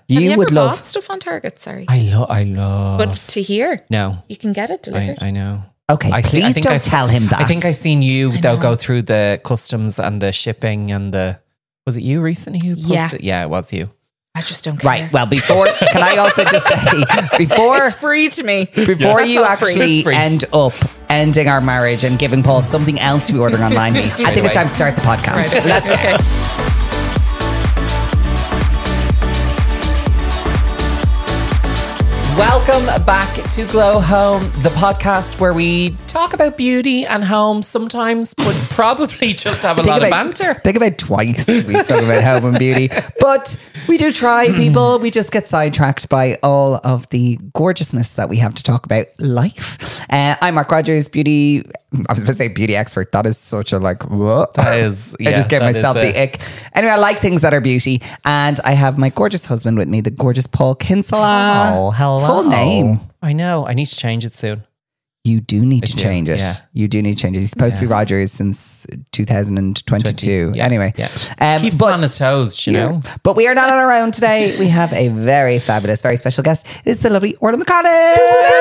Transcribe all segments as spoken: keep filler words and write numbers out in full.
You, Have you ever would love bought stuff on Target? Sorry. I love, I love. But to here, no, you can get it delivered. I, I know. Okay, I please I think don't I've, tell him that. I think I seen you though know. go through the customs and the shipping and the. Was it you recently who Yeah. posted? Yeah, it was you. I just don't care. Right. Well, before, can I also just say, before It's free to me. before That's you all free. actually It's free. end up ending our marriage and giving Paul something else to be ordering online, I think away. it's time to start the podcast. Right. Let's Okay. Welcome back to Glow Home, the podcast where we talk about beauty and home sometimes, but probably just have a lot of banter. Think about twice we spoke about home and beauty, but we do try, people. We just get sidetracked by all of the gorgeousness that we have to talk about life. Uh, I'm Mark Rogers, beauty. I was going to say beauty expert. That is such a like. Whoa. That is. I Yeah, just gave that myself is the a- ick. Anyway, I like things that are beauty, and I have my gorgeous husband with me, the gorgeous Paul Kinsella. Oh, hello. Full name. I know. I need to change it soon. You do need I to do, change it. yeah. You do need to change it. He's supposed to be Yeah. Rogers since two thousand twenty-two. twenty, yeah, Anyway, yeah. Um, Keeps but, on his toes, you know. but we are not on our own today. We have a very fabulous, very special guest. It's the lovely Orla McConnell.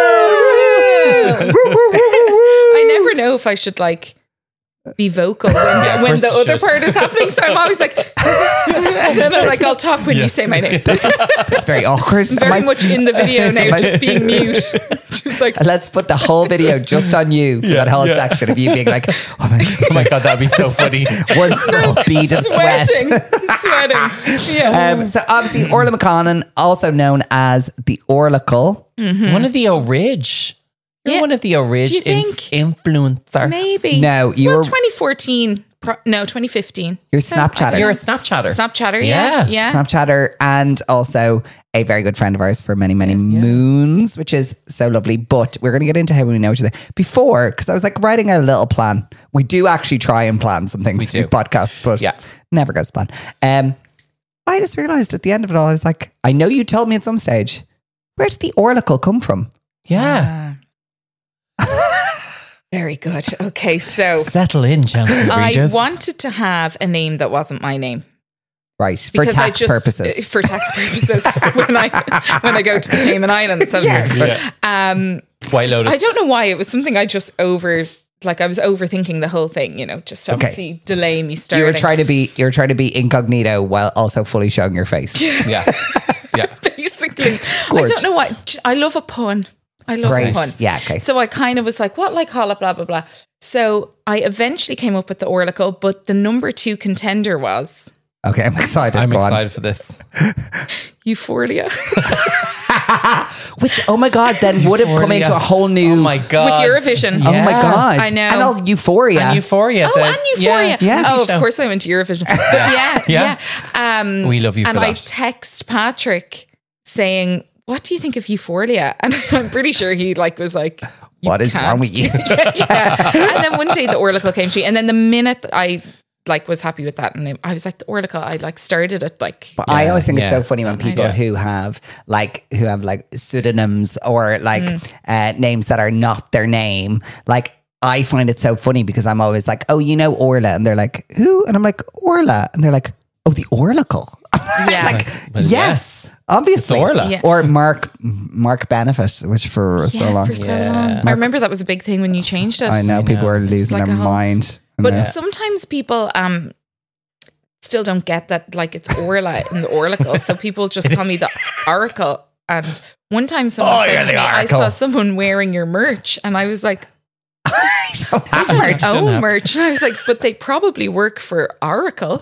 I never know if I should like be vocal when, Yeah, of when course the you other should. part is happening. So I'm always like, and then I'm like, I'll talk when you say my name. It's very awkward. Very Am I- much in the video now, Am I- just being mute. Just like, Let's put the whole video just on you for that whole section of you being like, oh my God, Oh my god, that'd be so funny. one small bead of sweat. sweating, sweating. Yeah. Um, so obviously Orla McConnell, also known as the Orlacle. One of the Orig. You're Yeah. one of the Orig Do you inf- think? influencers. Maybe. No, you well, were- twenty fourteen. Pro- no, twenty fifteen. You're So, Snapchatter. You're a Snapchatter. Snapchatter, Yeah. yeah. Yeah. Snapchatter, and also a very good friend of ours for many, many moons, which is so lovely. But we're going to get into how we know each other. Before, because I was like writing a little plan. We do actually try and plan some things We for these do. podcasts, but Yeah. never goes to plan. Um, I just realized at the end of it all, I was like, I know you told me at some stage, where did the Orlacle come from? Yeah. Very good. Okay, so Settle in, gentle I readers. wanted to have a name that wasn't my name. Right, for Because I tax just- purposes. For tax purposes, when I when I go to the Cayman Islands, I was Yeah. like, um, White Lotus. I don't know why it was something I just over like I was overthinking the whole thing. You know, just to obviously delay me You starting. were trying to be, you were trying to be incognito while also fully showing your face. Yeah. Yeah. Basically, I Gorge. don't know why. I love a pun. I love Right. a pun. Yeah, okay. So I kind of was like, what like call it, blah, blah, blah. So I eventually came up with the Orlacle, but the number two contender was Okay, I'm excited. I'm Go on. excited for this. Euphoria. Which, oh my God, then would have come Euphoria. into a whole new. Oh my god. With Eurovision. Oh my Yeah. God. I know. And also Euphoria. And Euphoria. Oh, the- and Euphoria. Yeah. Oh, of show. course I went to Eurovision. But yeah, yeah. Yeah. Um, We love you and for I that. text Patrick saying, what do you think of Euphoria? And I'm pretty sure he like was like, you What is can't wrong with do- you? yeah, yeah. And then one day the Orlacle came to me. And then the minute that I like was happy with that, and I was like, the Orlacle, I like started it like, But I Yeah, always think it's yeah. so funny when people Yeah. who have like who have like pseudonyms or like Mm. uh, names that are not their name. Like I find it so funny because I'm always like, oh, you know Orla, and they're like, who? And I'm like, Orla, and they're like, oh, the Orlacle. yeah. like, Well, yes, obviously, It's Orla. Yeah. or Mark Mark Benefit, which for so Yeah, long, for so Yeah. long. I remember that was a big thing when you changed it. I know people know. are losing like their a whole- mind. But Yeah. sometimes people um still don't get that like it's Orla in the Orlacle. So people just call me the Oracle. And one time someone Oh, said you're to the me, I Oracle. saw someone wearing your merch. And I was like, I don't have I don't merch. own have- merch. And I was like, but they probably work for Oracle.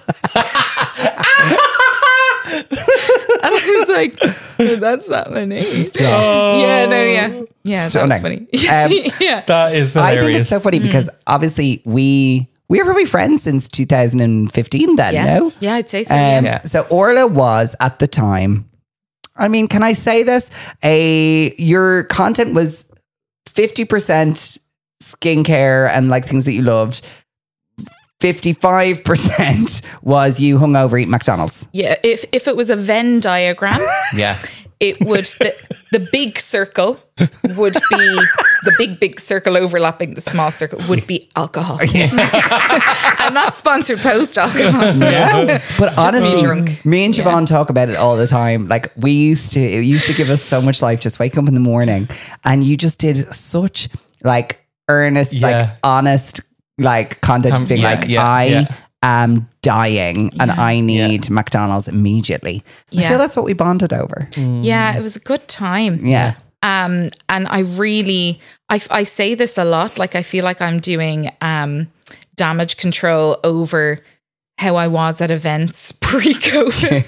And I was like, that's not my name. Yeah, no, yeah. Yeah, Stunning. that's funny. Um, yeah. That is I hilarious. think it's so funny because obviously we we were probably friends since two thousand fifteen. Then yeah. no, Yeah, I'd say so. um, yeah. so Orla was at the time. I mean, can I say this? A your content was fifty percent skincare and like things that you loved. fifty-five percent was you hungover eating McDonald's. Yeah, if if it was a Venn diagram, Yeah. it would the, the big circle would be the big, big circle overlapping the small circle would be alcohol. I'm not sponsored post alcohol. No, but honestly, me drunk. me and Siobhan talk about it all the time. Like we used to, it used to give us so much life. Just wake up in the morning, and you just did such like earnest, Yeah. like honest, like content. Just being yeah, like, yeah, I yeah. am dying, and Yeah. I need McDonald's immediately. I Yeah. feel that's what we bonded over. Yeah, it was a good time. Yeah. Um, and I really, I, I say this a lot. Like I feel like I'm doing um, damage control over how I was at events pre-COVID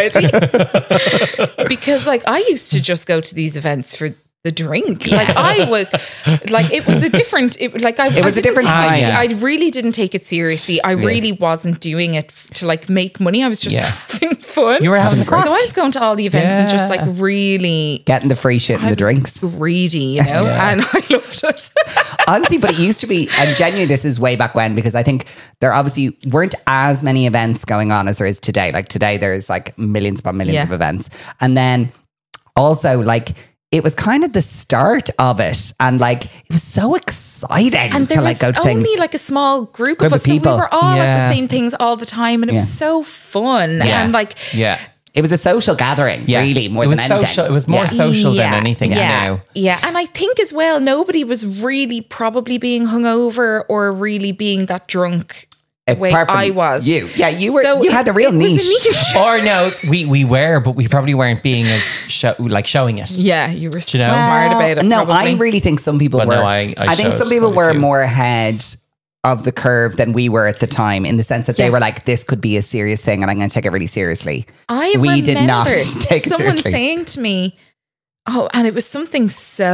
already. Because like I used to just go to these events for the drink. Like I was, like it was a different. It, like I, It was I a didn't different take it- time. I really didn't take it seriously. I really wasn't doing it f- to like make money. I was just Yeah. having fun. You were having the crack. So I was going to all the events and just like Yeah. really Getting the free shit and I the was drinks. greedy, you know, and I loved it. Honestly, but it used to be, and genuinely, this is way back when, because I think there obviously weren't as many events going on as there is today. Like today, there's like millions upon millions Yeah. of events. And then also, like, it was kind of the start of it. And like, it was so exciting And to there like was go to only things. like a small group, Group of of us, so people. we were all at Yeah. the same things all the time, and it was Yeah. so fun. Yeah. And like, Yeah. It was a social gathering, Yeah. really, more it was than anything. social. It was more Yeah. social yeah, than anything yeah, now. yeah. And I think as well, nobody was really probably being hungover or really being that drunk the way Apart from I was. You. Yeah, you were, So you had a it- real it was a niche. niche. Or no, we we were, but we probably weren't being as show, like showing it. Yeah, you were you know? smart about it. No, probably. I really think some people Well, were. no, I- I think showed some people quite a were few. more ahead of the curve than we were at the time, in the sense that they Yeah. were like, "This could be a serious thing, and I'm going to take it really seriously." I we did not remember take it someone seriously. saying to me, oh, and it was something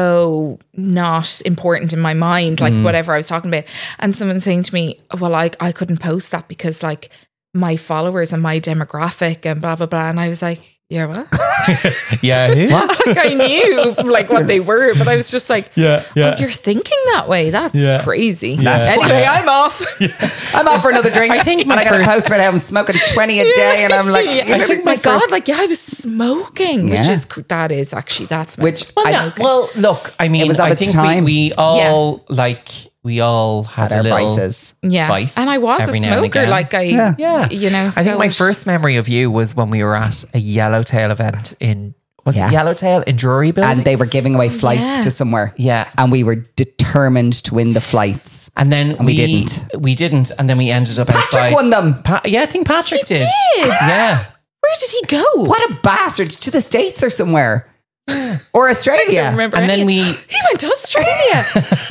so not important in my mind, like Mm. whatever I was talking about. And someone saying to me, well, I, I couldn't post that because like my followers and my demographic and blah, blah, blah. And I was like, yeah, what? Yeah. Like I knew like what they were, but I was just like, Yeah. oh, you're thinking that way. That's Yeah. crazy. That's Anyway, why- I'm off. I'm out for another drink. I think and my I got a first- post right now. I'm smoking twenty a day, and I'm like, Yeah. you know, Oh my my God, first- like, yeah, I was smoking, which Yeah. is, cr- that is actually, that's my Which Well, I- no, well, look, I mean, It was at I a think time. we, we all like we all had, Had our a little vices. Yeah. vice. And I was a every now and smoker. again. Like I, Yeah. Yeah. you know, I so think my it- first memory of you was when we were at a Yellowtail event in was Yes. it Yellowtail in Drury Building, and they were giving away flights yeah. to somewhere. Yeah. and we were determined to win the flights. and then we we, didn't. We didn't, and then we ended up Patrick outside. won them. Pa- yeah, I think Patrick did. did? Yeah. Where did he go? What a bastard! To the States or somewhere, or Australia. I remember And then any- we he went to Australia.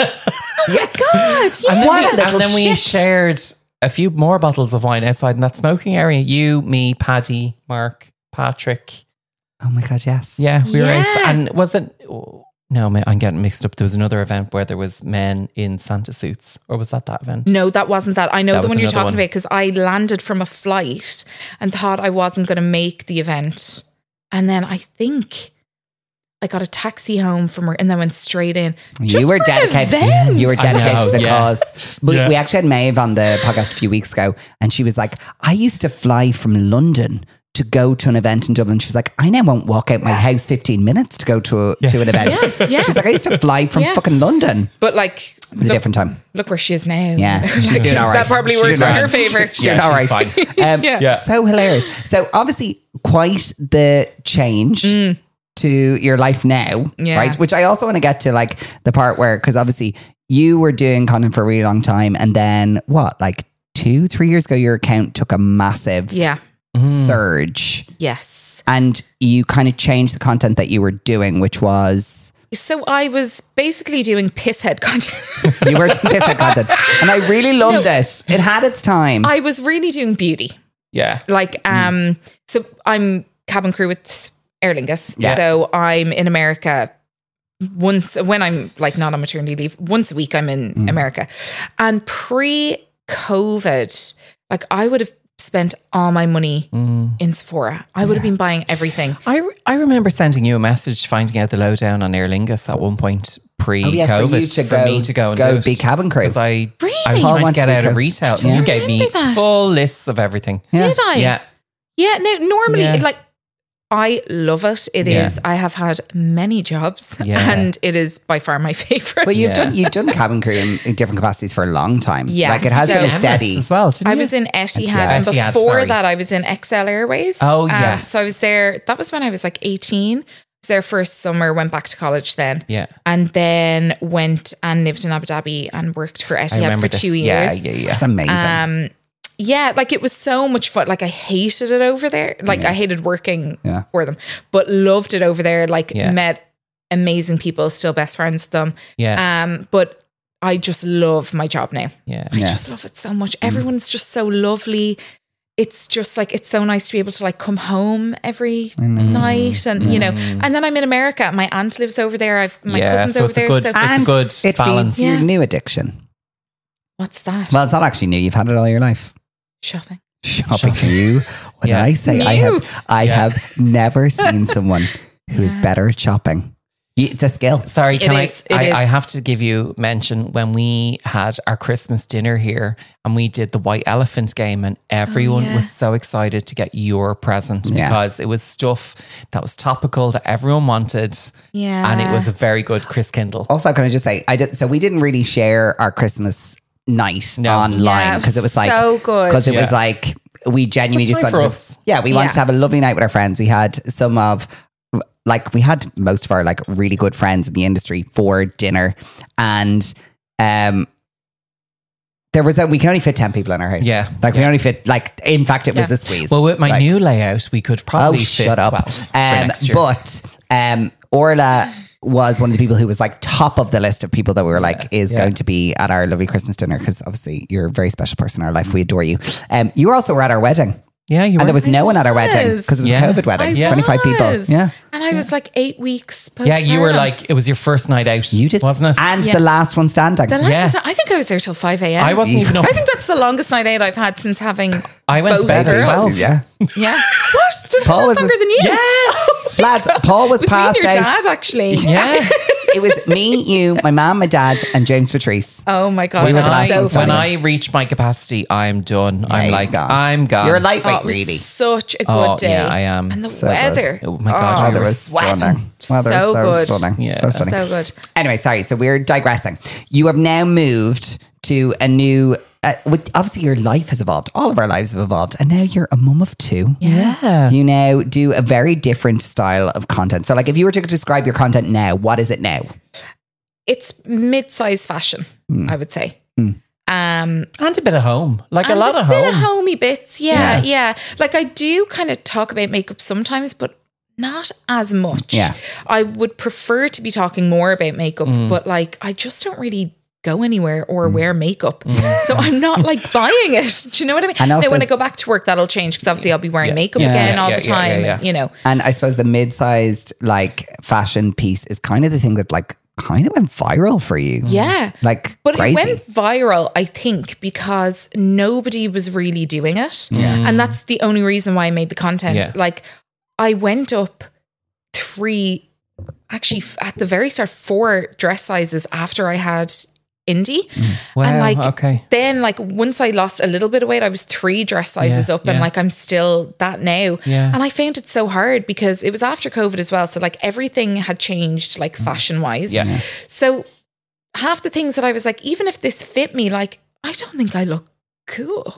Oh my God. Yeah. and then, What a we, little and then we shit. shared a few more bottles of wine outside in that smoking area. You, me, Paddy, Mark, Patrick. Oh my God, yes. Yeah, we were Yeah. outside. And was it? No, ma- I'm getting mixed up. There was another event where there was men in Santa suits, or was that that event? No, that wasn't that. I know That the was one you're another talking one. about because I landed from a flight and thought I wasn't going to make the event. And then I think I got a taxi home from work and then went straight in. You Just were for an dedicated. event. You were I dedicated know, to the yeah. cause. We, Yeah. we actually had Maeve on the podcast a few weeks ago, and she was like, "I used to fly from London to go to an event in Dublin." She was like, "I now won't walk out my house fifteen minutes to go to a, to an event." Yeah, yeah. She's like, "I used to fly from Yeah. fucking London." But like, It was a look, different time. look where she is now. Yeah, she's doing all right. That probably She's works doing in all her right. favor. She's Yeah, doing all she's right. fine. Um, Yeah. Yeah. So hilarious. So obviously, quite the change to your life now, Yeah. right? Which I also want to get to, like the part where, because obviously you were doing content for a really long time, and then what, like two, three years ago, your account took a massive Yeah. surge, Yes. and you kind of changed the content that you were doing, which was So I was basically doing pisshead content. you were doing this content, and I really loved No. it. It had its time. I was really doing beauty. Yeah. Like, um, so I'm cabin crew with Aer Lingus. Yeah. So I'm in America once, when I'm like not on maternity leave, once a week I'm in Mm. America. And pre-COVID, like I would have spent all my money Mm. in Sephora. I would have been buying everything. I, re- I remember sending you a message finding out the lowdown on Aer Lingus at one point pre-COVID Oh, yeah, for you to go- me to go and go do it. be cabin crew. Because I, Really? I was Paul trying to wanted get to out go- of retail. Yeah. You gave me remember that. full lists of everything. Yeah. Did I? Yeah. Yeah, no, normally Yeah. like I love it. It Yeah. is. I have had many jobs, Yeah. and it is by far my favorite. But you've Yeah. done you've done cabin crew in, in different capacities for a long time. Yes. Like it has So- been a Emirates steady. as well. Didn't I you? was in Etihad, Etihad. and Etihad, before sorry. that, I was in X L Airways. Oh, Um, yes. so I was there. That was when I was like eighteen. I was there for a summer. Went back to college then. Yeah. and then went and lived in Abu Dhabi and worked for I Etihad remember for this. two Yeah, years. yeah, yeah. That's amazing. Um, yeah, like it was so much fun. Like I hated it over there. Like I hated working Yeah. for them, but loved it over there. Like Yeah. met amazing people, still best friends with them. Yeah. Um, but I just love my job now. Yeah. I Yeah. just love it so much. Everyone's just so lovely. It's just like, it's so nice to be able to like come home every night and, you know, and then I'm in America. My aunt lives over there. I've, my Yeah, cousin's so over it's a there. good- so it's a And good it balance. feeds your Yeah. new addiction. what's that? Well, it's not actually new. You've had it all your life. Shopping. Shopping for you. When Yeah. I say I New. have, I Yeah. have never seen someone who is better at shopping. You- It's a skill. Sorry, can I, is, it I? is. I have to give you mention when we had our Christmas dinner here and we did the White Elephant game, and everyone yeah. was so excited to get your present Yeah. because it was stuff that was topical that everyone wanted, Yeah. and it was a very good Chris Kindle. Also, can I just say, I did, so we didn't really share our Christmas night No. online Yeah, it because it was like so good. because it was Yeah. like we genuinely It's just fine wanted for to, us. yeah, we wanted Yeah. to have a lovely night with our friends. We had some of like we had most of our like really good friends in the industry for dinner, and um there was a, we can only fit ten people in our house. Yeah. like we only fit like in fact it was Yeah. a squeeze. Well, with my Like, new layout, we could oh probably fit shut up. twelve for Um, next year. but um, Orla was one of the people who was like top of the list of people that we were like is yeah. going to be at our lovely Christmas dinner because obviously you're a very special person in our life. We adore you. Um, you also were at our wedding. yeah, you were. And there was no one at our wedding was. because it was Yeah. a COVID wedding. I twenty-five people. was. Yeah. And I was like eight weeks postpartum. yeah, you were like, it was your first night out. You did. wasn't it? And Yeah. the last one standing. the last Yeah. time, I think I was there till five a.m. I wasn't even up. I think that's the longest night out I've had since having I went to both bed at girls. twelve. Yeah. Yeah. What? Did Paul Paul was was a- longer than you? Yes. Lads, Paul was It was me and passed your out. dad, actually. Yeah. It was me, you, my mom, my dad, and James Patrice. Oh my God. We were that the was last so ones when funny. standing. I reach my capacity, I'm done. I'm Yeah, like, he's gone. I'm gone. You're a lightweight, Oh, it was really. such a good Oh, day. yeah, I am. And the So good. weather. Oh my God, Oh, you that were was sweating. stunning. Well, that was So so good. stunning. Yeah. So stunning. So good. Anyway, sorry. So we're digressing. You have now moved to a new. Uh, with, obviously, your life has evolved. All of our lives have evolved, and now you're a mum of two. Yeah. You now do a very different style of content. So, like, if you were to describe your content now, what is it now? It's mid-size fashion, Hmm. I would say. Um, And a bit of home. Like a and lot of bit home. of homey bits. Yeah, Yeah. yeah, Like I do kind of talk about makeup sometimes, but not as much. Yeah. I would prefer to be talking more about makeup, Mm. but like I just don't really go anywhere or Mm. wear makeup. So I'm not like buying it. Do you know what I mean? And also- now when I go back to work, that'll change because obviously I'll be wearing Yeah. makeup Yeah, again yeah, all yeah, the yeah, time. yeah, yeah. And, you know, And I suppose the mid-sized like fashion piece is kind of the thing that like kind of went viral for you. yeah. Like But crazy. it went viral, I think, because nobody was really doing it. And that's the only reason why I made the content. Yeah. Like, I went up three, actually, f- at the very start, four dress sizes after I had Indie. Wow, and like, okay. then, like, once I lost a little bit of weight, I was three dress sizes Yeah, up, and yeah. like, I'm still that now. Yeah. And I found it so hard because it was after COVID as well. So, like, everything had changed, like, fashion wise. Yeah. So half the things that I was like, even if this fit me, like, I don't think I look cool.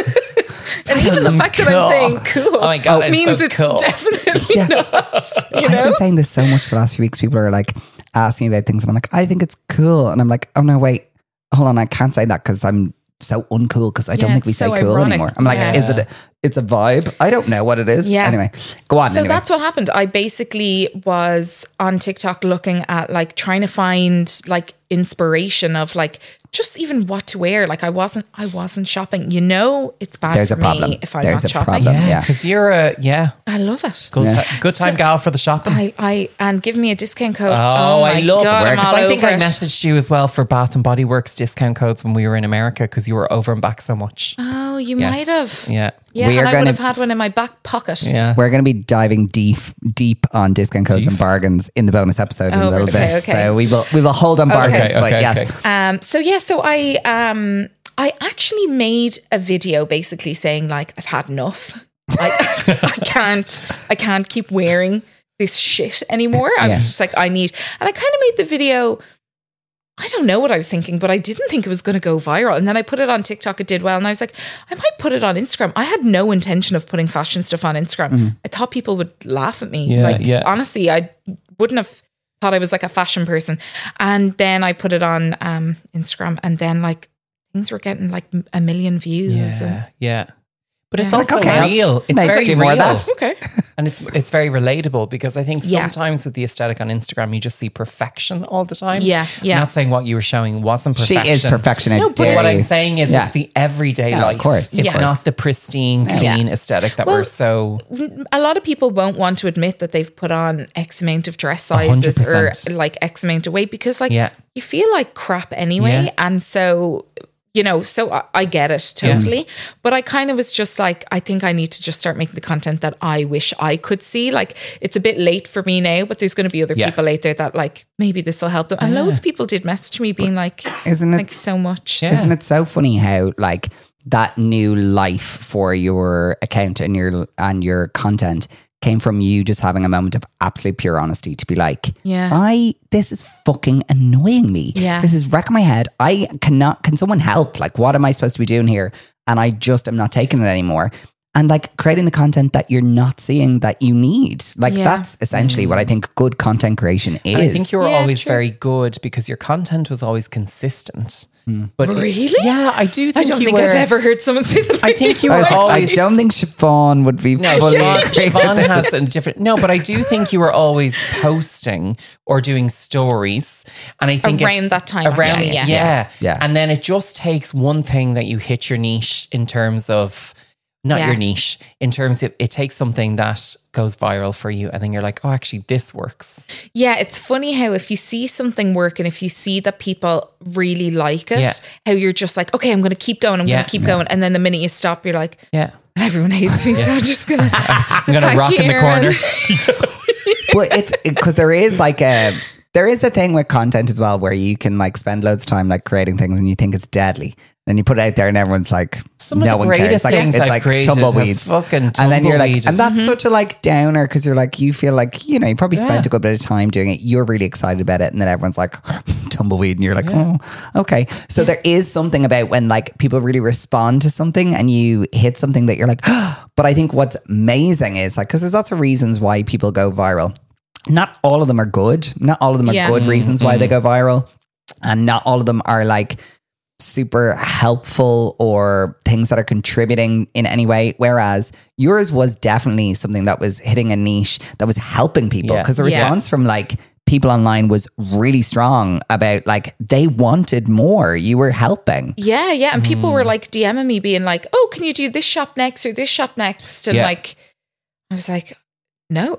And even the look fact that cool. I'm saying cool Oh my God, it's means so it's cool. definitely Yeah. not. You I've know? been saying this so much the last few weeks. People are like asking me about things, and I'm like, I think it's cool, and I'm like, oh no, wait, hold on, I can't say that because I'm so uncool because I don't Yeah, think we it's say so cool ironic. anymore. I'm like, Yeah. is it? A, it's a vibe. I don't know what it is. Yeah. Anyway, go on. So anyway. that's what happened. I basically was on TikTok looking at like trying to find like inspiration of like just even what to wear. Like I wasn't, I wasn't shopping. You know, it's bad There's for a problem. me if I'm There's not a shopping. problem. Yeah, Yeah. because you're a yeah I love it. good Yeah. time good time So- gal for the shopping. I, I and give me a discount code. Oh, my I love God, it. I'm Because all I think over I it. messaged you as well for Bath and Body Works discount codes when we were in America because you were over and back so much. Oh, you Yes. might have. Yeah. Yeah, We and are I gonna- would have had one in my back pocket. Yeah. We're going to be diving deep, deep on discount codes Deep? and bargains in the bonus episode in Oh, a little okay, bit. okay. So we will we will hold on bargains, Okay, but okay, yes, okay. Um, so yeah, so I um I actually made a video basically saying like I've had enough. I, I can't, I can't keep wearing this shit anymore. I was Yeah. just like, I need, and I kind of made the video. I don't know what I was thinking, but I didn't think it was going to go viral. And then I put it on TikTok. It did well. And I was like, I might put it on Instagram. I had no intention of putting fashion stuff on Instagram. Mm-hmm. I thought people would laugh at me. Yeah, like, yeah. honestly, I wouldn't have thought I was like a fashion person. And then I put it on um, Instagram, and then like things were getting like a million views. Yeah, And, yeah. But it's Yeah. also Like, okay, real. It's Nice, very do more real. of that. okay. And it's it's very relatable because I think Yeah. sometimes with the aesthetic on Instagram, you just see perfection all the time. Yeah, yeah. I'm not saying what you were showing wasn't She perfection. is perfection. No, No, but But what Very- I'm saying is Yeah. it's the everyday Yeah, of life. course, of It's course. not the pristine, clean aesthetic that Well, we're so... A lot of people won't want to admit that they've put on X amount of dress sizes one hundred percent. or like X amount of weight, because like Yeah. you feel like crap anyway. Yeah. And so, you know, so I, I get it totally. But I kind of was just like, I think I need to just start making the content that I wish I could see. Like, it's a bit late for me now, but there's going to be other Yeah. people out there that like, maybe this will help them. And loads of people did message me being like, Isn't it- thank you so much. Yeah. Isn't it so funny how like that new life for your account and your and your content came from you just having a moment of absolute pure honesty to be like, Yeah. I this is fucking annoying me. Yeah. This is wrecking my head. I cannot can someone help? Like, what am I supposed to be doing here? And I just am not taking it anymore. And like creating the content that you're not seeing that you need. Like Yeah. that's essentially what I think good content creation is. And I think you were Yeah, always true. very good because your content was always consistent. But it- Really? yeah, I do think I don't you think were, I've ever heard someone say that. I think you I, were was like, I always... don't think Siobhan would be No, fully Siobhan, agree with Siobhan it. has a different. No, but I do think you were always posting or doing stories, and I think Around it's- that time, around actually, yeah. yes. yeah, Yeah. And then it just takes one thing that you hit your niche in terms of not Yeah. your niche in terms of it takes something that goes viral for you, and then you're like, oh, actually, this works. Yeah, it's funny how if you see something work and if you see that people really like it, Yeah. how you're just like, okay, I'm going to keep going, I'm Yeah. going to keep going. And then the minute you stop, you're like, Yeah, everyone hates me, so I'm just going to I'm gonna rock in the corner. Well, it's because there is like a there is a thing with content as well where you can like spend loads of time like creating things and you think it's deadly. Then you put it out there and everyone's like, Some of no the one cares. greatest Like, things it's I've like created has tumbleweeds. fucking And then you're like, tumbleweeded. and that's such a like downer because you're like, you feel like, you know, you probably spent Yeah. a good bit of time doing it. You're really excited about it. And then everyone's like, tumbleweed. And you're like, oh, okay. So there is something about when like people really respond to something and you hit something that you're like, but I think what's amazing is like, because there's lots of reasons why people go viral. Not all of them are good. Not all of them are Yeah. good reasons why they go viral. And not all of them are like super helpful or things that are contributing in any way. Whereas yours was definitely something that was hitting a niche that was helping people. Yeah. Because the Yeah. response from like people online was really strong about like they wanted more. You were helping. yeah, yeah. And people Mm. were like DMing me being like, oh, can you do this shop next or this shop next? And Yeah. like, I was like, no.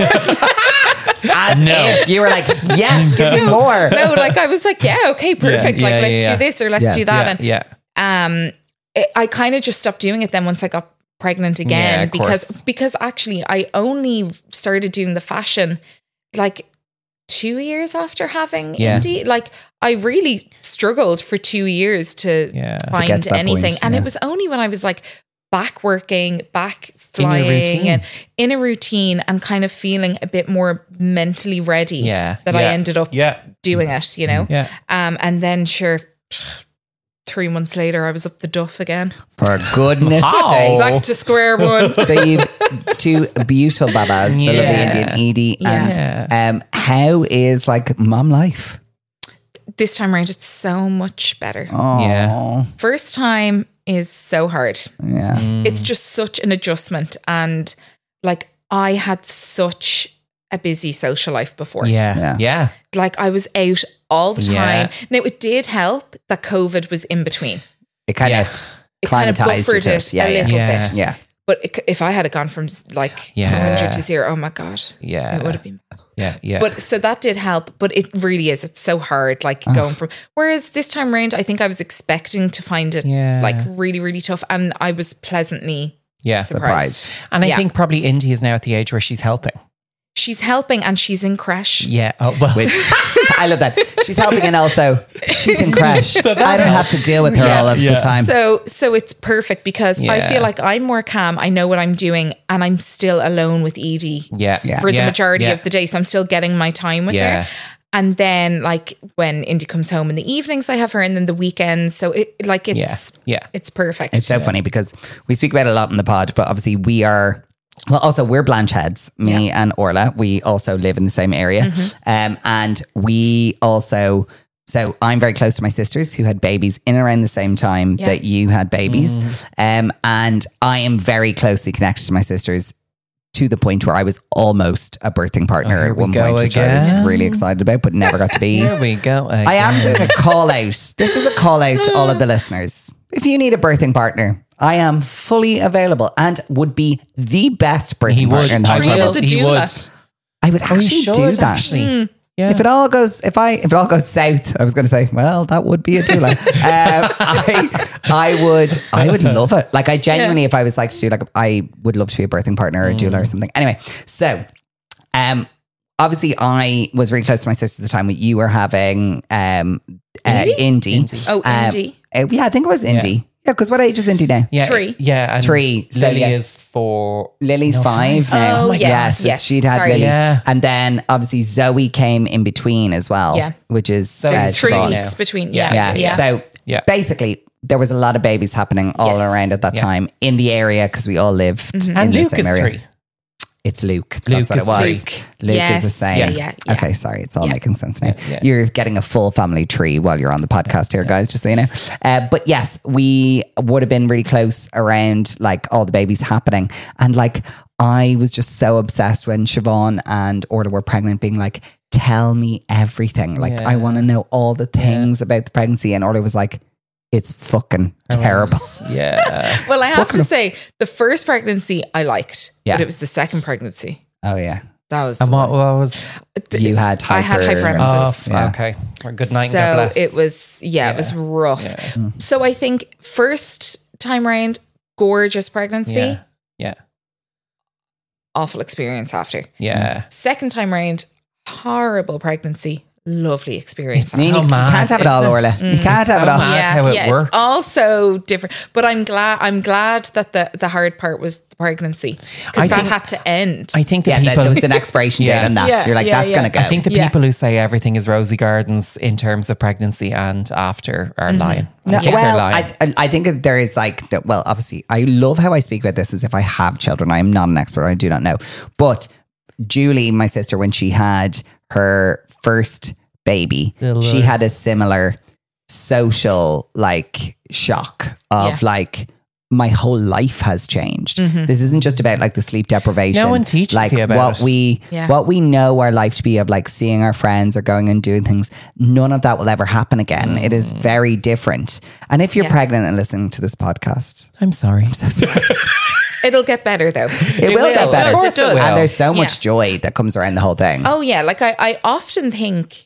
As No. if you were like, yes, give me more. no, like I was like, yeah, okay, perfect. Yeah, like, yeah, let's yeah. do this or let's Yeah. do that. yeah, and yeah. um it, I kind of just stopped doing it then once I got pregnant Yeah, again of because course. because actually I only started doing the fashion like two years after having Yeah. Indy. Like I really struggled for two years to Yeah. To find get to that anything. point, and yeah. it was only when I was like back working, back In your flying routine. and in a routine and kind of feeling a bit more mentally ready Yeah, that I yeah. ended up Yeah, doing it, you know? yeah. Um, and then sure, three months later, I was up the duff again. For goodness How? sake. Back to square one. So you've two beautiful babas, the lovely Yeah. Indian Edie. Yeah. And um, how is like mom life? This time around, it's so much better. Oh, Yeah. First time is so hard. yeah. It's just such an adjustment. And like, I had such a busy social life before. Yeah, Yeah. yeah, Like, I was out all the time. Yeah. Now, it did help that COVID was in between. It kind Yeah. of It kind of climatized you buffered to it it. Yeah, a yeah. little Yeah. bit. Yeah. But it, if I had gone from like Yeah. one hundred to zero, oh my God, yeah. it would have been. Yeah, yeah. But so that did help, but it really is. It's so hard, like going from. Whereas this time round, I think I was expecting to find it Yeah. like really, really tough, and I was pleasantly yeah. surprised. And I Yeah. think probably Indy is now at the age where she's helping. She's helping, and she's in creche. Yeah. Oh, well, Which I love that. She's helping, and also she's in crash. I don't have to deal with her Yeah, all of yeah. the time. So, so it's perfect because I Yeah. feel like I'm more calm. I know what I'm doing, and I'm still alone with Edie Yeah. Yeah. for Yeah. the majority Yeah. of the day. So I'm still getting my time with Yeah. her. And then, like when Indy comes home in the evenings, I have her, and then the weekends. So it like it's Yeah. Yeah. it's perfect. It's so funny because we speak about it a lot in the pod, but obviously we are. Well, also we're Blancheheads, me Yeah. and Orla. We also live in the same area, Mm-hmm. um, and we also. So I'm very close to my sisters who had babies in around the same time Yeah. that you had babies, Mm. um, and I am very closely connected to my sisters. To the point where I was almost a birthing partner Oh, here at we one go point, which I again. was really excited about, but never got to be. Here we go. I am doing a call out. This is a call out to all of the listeners. If you need a birthing partner, I am fully available and would be the best birthing He would. partner in the whole Tree world. is a He doula. would. I would Oh, you actually should, do that. actually. Yeah. If it all goes, if I, if it all goes south, I was going to say, well, that would be a doula. um, I, I would, I would love it. Like I genuinely, if I was like to do like, I would love to be a birthing partner or a doula or something. Anyway, so, um, obviously I was really close to my sister at the time when you were having, um, uh, Indy? Indy. Indy. Oh, Um, Indy. uh, yeah, I think it was Indy. Yeah, because what age is Indy now? Yeah. Three. Yeah. And Three. So, Lily yeah. is four. Lily's No, five five. now. Oh, Oh my yes, so yes. she'd had Sorry. Lily. Yeah. And then obviously Zoe came in between as well. Yeah. Which is So uh, There's three Siobhan. weeks Yeah. between. Yeah, Yeah. yeah. So Yeah. basically, there was a lot of babies happening all Yes. around at that Yeah. time in the area because we all lived in And the Luke same is area. three. It's Luke. Luke That's what is it was. three. Luke. Luke Yes. is the same. Yeah, yeah, yeah. Okay, sorry. It's all Yeah. making sense now. yeah. You're getting a full family tree while you're on the podcast here, guys, just so you know. Uh, but yes, we would have been really close around like all the babies happening. And like, I was just so obsessed when Siobhan and Orla were pregnant, being like, tell me everything. Like, Yeah. I want to know all the things about the pregnancy. And Orla was like, it's fucking terrible. Yeah. Well, I have to say, the first pregnancy I liked, Yeah. but it was the second pregnancy. Oh, yeah. That was And the what, one. what was? You had I had hyper- Oh, hyperemesis. f- Yeah. okay. Well, good night. So God bless. it was, yeah, it was rough. Yeah. So I think first time round, gorgeous pregnancy, Yeah. Yeah. awful experience after. Yeah. Second time round, horrible pregnancy, lovely experience. It's I mean, so you, you mad, can't have it all, isn't Orla. it? You can't have it so all. mad. That's how it works. It's also different. But I'm glad. I'm glad that the the hard part was the pregnancy I because that think- had to end. I think the Yeah, that, people. there was an expiration date Yeah. on that. Yeah, You're like, yeah, that's yeah. going to go. I think the Yeah. people who say everything is rosy gardens in terms of pregnancy and after are lying. I No, think they're well, lying. I, I I think that there is like, that- well, obviously, I love how I speak about this as if I have children. I am not an expert. I do not know. But Julie, my sister, when she had her first baby, Little she Lewis. had a similar social like shock of Yeah. like, my whole life has changed. This isn't just about like the sleep deprivation. No one teaches like you about what it. we Yeah. what we know our life to be of like seeing our friends or going and doing things. None of that will ever happen again. It is very different. And if you're Yeah. pregnant and listening to this podcast, I'm sorry. I'm so sorry. It'll get better though. It, will will. get Of better. course it does. And there's so much Yeah. joy that comes around the whole thing. Oh yeah, like I, I often think,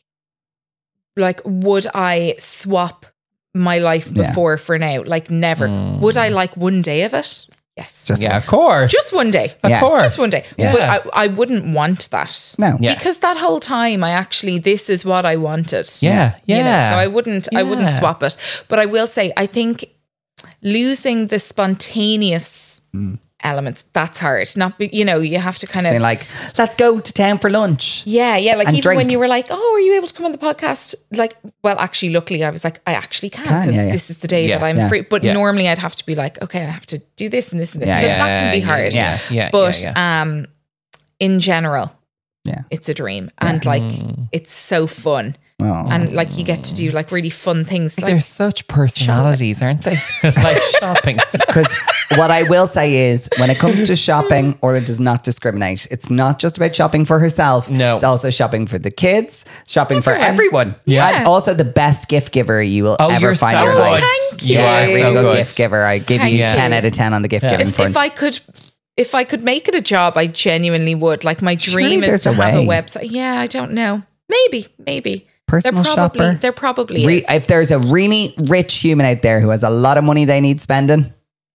like, would I swap my life Yeah. before for now? Like, never. Would I like one day of it? Yes, Just Yeah, of course. just one day. Of Yeah. course. Just one day. Yeah. But I, I wouldn't want that. No. Yeah. Because that whole time I actually, this is what I wanted. Yeah, You know, yeah. so I wouldn't, I wouldn't Yeah. swap it. But I will say, I think losing the spontaneous elements, that's hard. Not, be, you know, you have to kind Being of, like, let's go to town for lunch. yeah, yeah. Like and even drink. when you were like, oh, are you able to come on the podcast? Like, well, actually, luckily I was like, I actually can Can, because yeah, yeah. this is the day Yeah. that I'm Yeah. free. But Yeah. normally I'd have to be like, okay, I have to do this and this and this. Yeah, so yeah, that can be yeah, hard. yeah, yeah, But yeah, yeah. um, in general, Yeah. it's a dream. And like, it's so fun. Oh. And like, you get to do like really fun things. Like, They're such personalities, aren't they? Like shopping. Because what I will say is, when it comes to shopping, Orla does not discriminate. It's not just about shopping for herself. No. It's also shopping for the kids, shopping for Everyone. everyone. Yeah. And also the best gift giver you will Oh, ever you're find so in your good. life. Thank You you. are Really so good good. gift giver. I give Thank you you. ten out of ten on the gift giving if, front. if I could, if I could make it a job, I genuinely would. Like my Surely dream is there's to a have a way. website. Yeah, I don't know. Maybe, maybe. Personal there probably, shopper. There probably Re- is. if there's a really rich human out there who has a lot of money they need spending,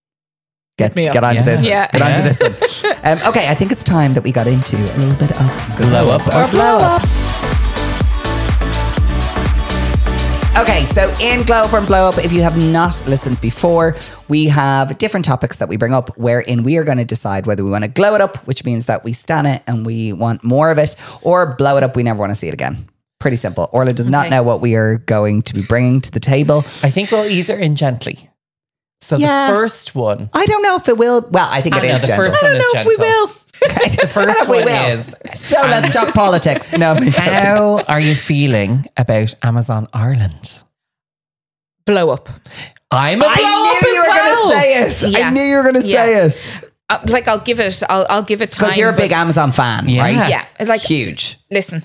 get, me up. get onto Yeah. this. Yeah. Get onto Yeah. this one. Um, okay, I think it's time that we got into a little bit of Glow up or blow up. Okay, so in Glow Up and Blow Up, if you have not listened before, we have different topics that we bring up wherein we are going to decide whether we want to glow it up, which means that we stan it and we want more of it, or blow it up, we never want to see it again. Pretty simple. Orla does not Okay. know what we are going to be bringing to the table. I think we'll ease her in gently. So Yeah. the first one, I don't know if it will. Well, I think it I know, is the gentle. first I one don't is know if we gentle. will. The first We one will. is, So let's talk politics. No, I'm joking. how are you feeling about Amazon Ireland? Blow up. I'm a blow I up knew you as were well. going to say it. I Yeah. knew you were going to Yeah. say it. Uh, like I'll give it. I'll I'll give it time. Because you're a big but Amazon fan, Yeah. right? Yeah, like Huge. listen,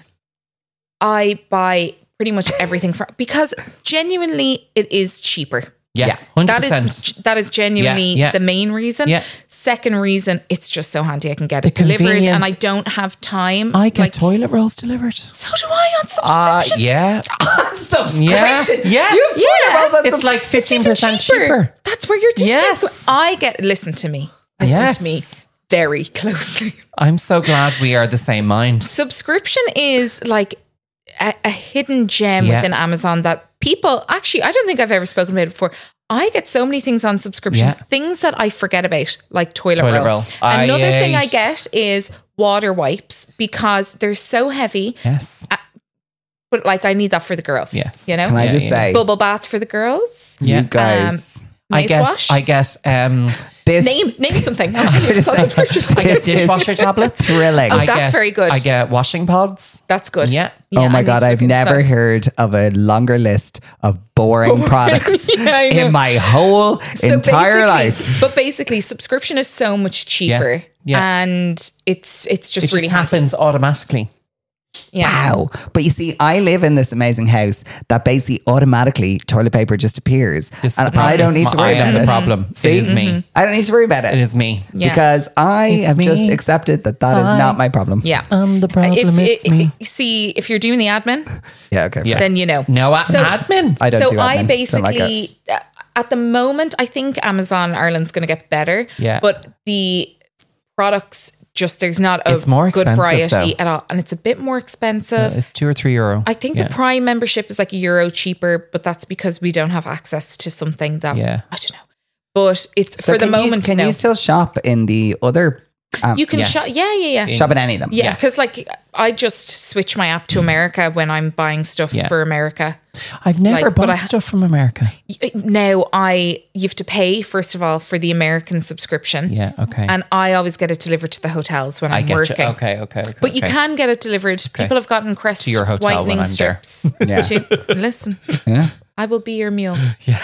I buy pretty much everything from because genuinely it is cheaper. Yeah, Yeah. one That hundred is percent. that is genuinely Yeah, yeah. the main reason. Yeah. Second reason, it's just so handy. I can get The it delivered, convenience. and I don't have time. I get like, toilet rolls delivered. so do I on Uh, subscription. yeah. Subscription. Yeah. You have toilet Yeah. rolls on It's subscription. like fifteen Even percent cheaper. That's where your discounts Yes. go. I get listen to me. Listen Yes. to me very closely. I'm so glad we are the same mind. Subscription is like a, a hidden gem Yeah. within Amazon that people actually, I don't think I've ever spoken about it before. I get so many things on subscription, Yeah. things that I forget about, like toilet, Toilet roll. roll. I Another thing I hate- get is water wipes because they're so heavy, Yes. but like I need that for the girls. Yes. You know? Can I Yeah, just yeah. say, Bubble bath for the girls. Yeah. you guys, I get, Mouthwash. I get, um, this Name name something. I'll tell you. just It's saying, on subscription. I get This is dishwasher tablets. thrilling. Oh, I that's get- very good. I get washing pods. That's good. Yeah. Yeah, oh I my need God, to I've look into never that. heard of a longer list of boring products Yeah, I know. in my whole entire basically- life. But basically, subscription is so much cheaper, Yeah. and it's it's just It really just handy. happens automatically. Yeah. Wow. But you see, I live in this amazing house that basically automatically toilet paper just appears. This is and the problem. I don't It's need my- to worry I am about the it. problem. See? It is me. I don't need to worry about it. It is me. Yeah. Because I It's have me. just accepted that that is I- not my problem. Yeah. Um, the problem if it's i- me. i- see if you're doing the admin, Yeah, okay. Yeah. fair. then you know. No a- So- admin. I don't so do admin. I Don't like basically uh, at the moment I think Amazon Ireland's going to get better. Yeah. But the products just there's not a It's more good expensive, variety though. at all, and it's a bit more expensive. It's two or three euro. I think Yeah. the Prime membership is like a euro cheaper, but that's because we don't have access to something that Yeah. I don't know. But it's So for the can you- moment. can no. you still shop in the other? Um, You can Yes. shop. Yeah, yeah, yeah. shop in any of them. Yeah, Yeah. because like I just switch my app to America when I'm buying stuff Yeah. for America. I've never like, but bought I ha- stuff from America. Y- Now I you have to pay first of all for the American subscription. Yeah. Okay. And I always get it delivered to the hotels when I I'm get working. you. Okay. Okay. Okay. But you okay. can get it delivered. People have gotten Crest To your hotel whitening when I'm there. strips. Yeah. To, listen, Yeah. I will be your mule.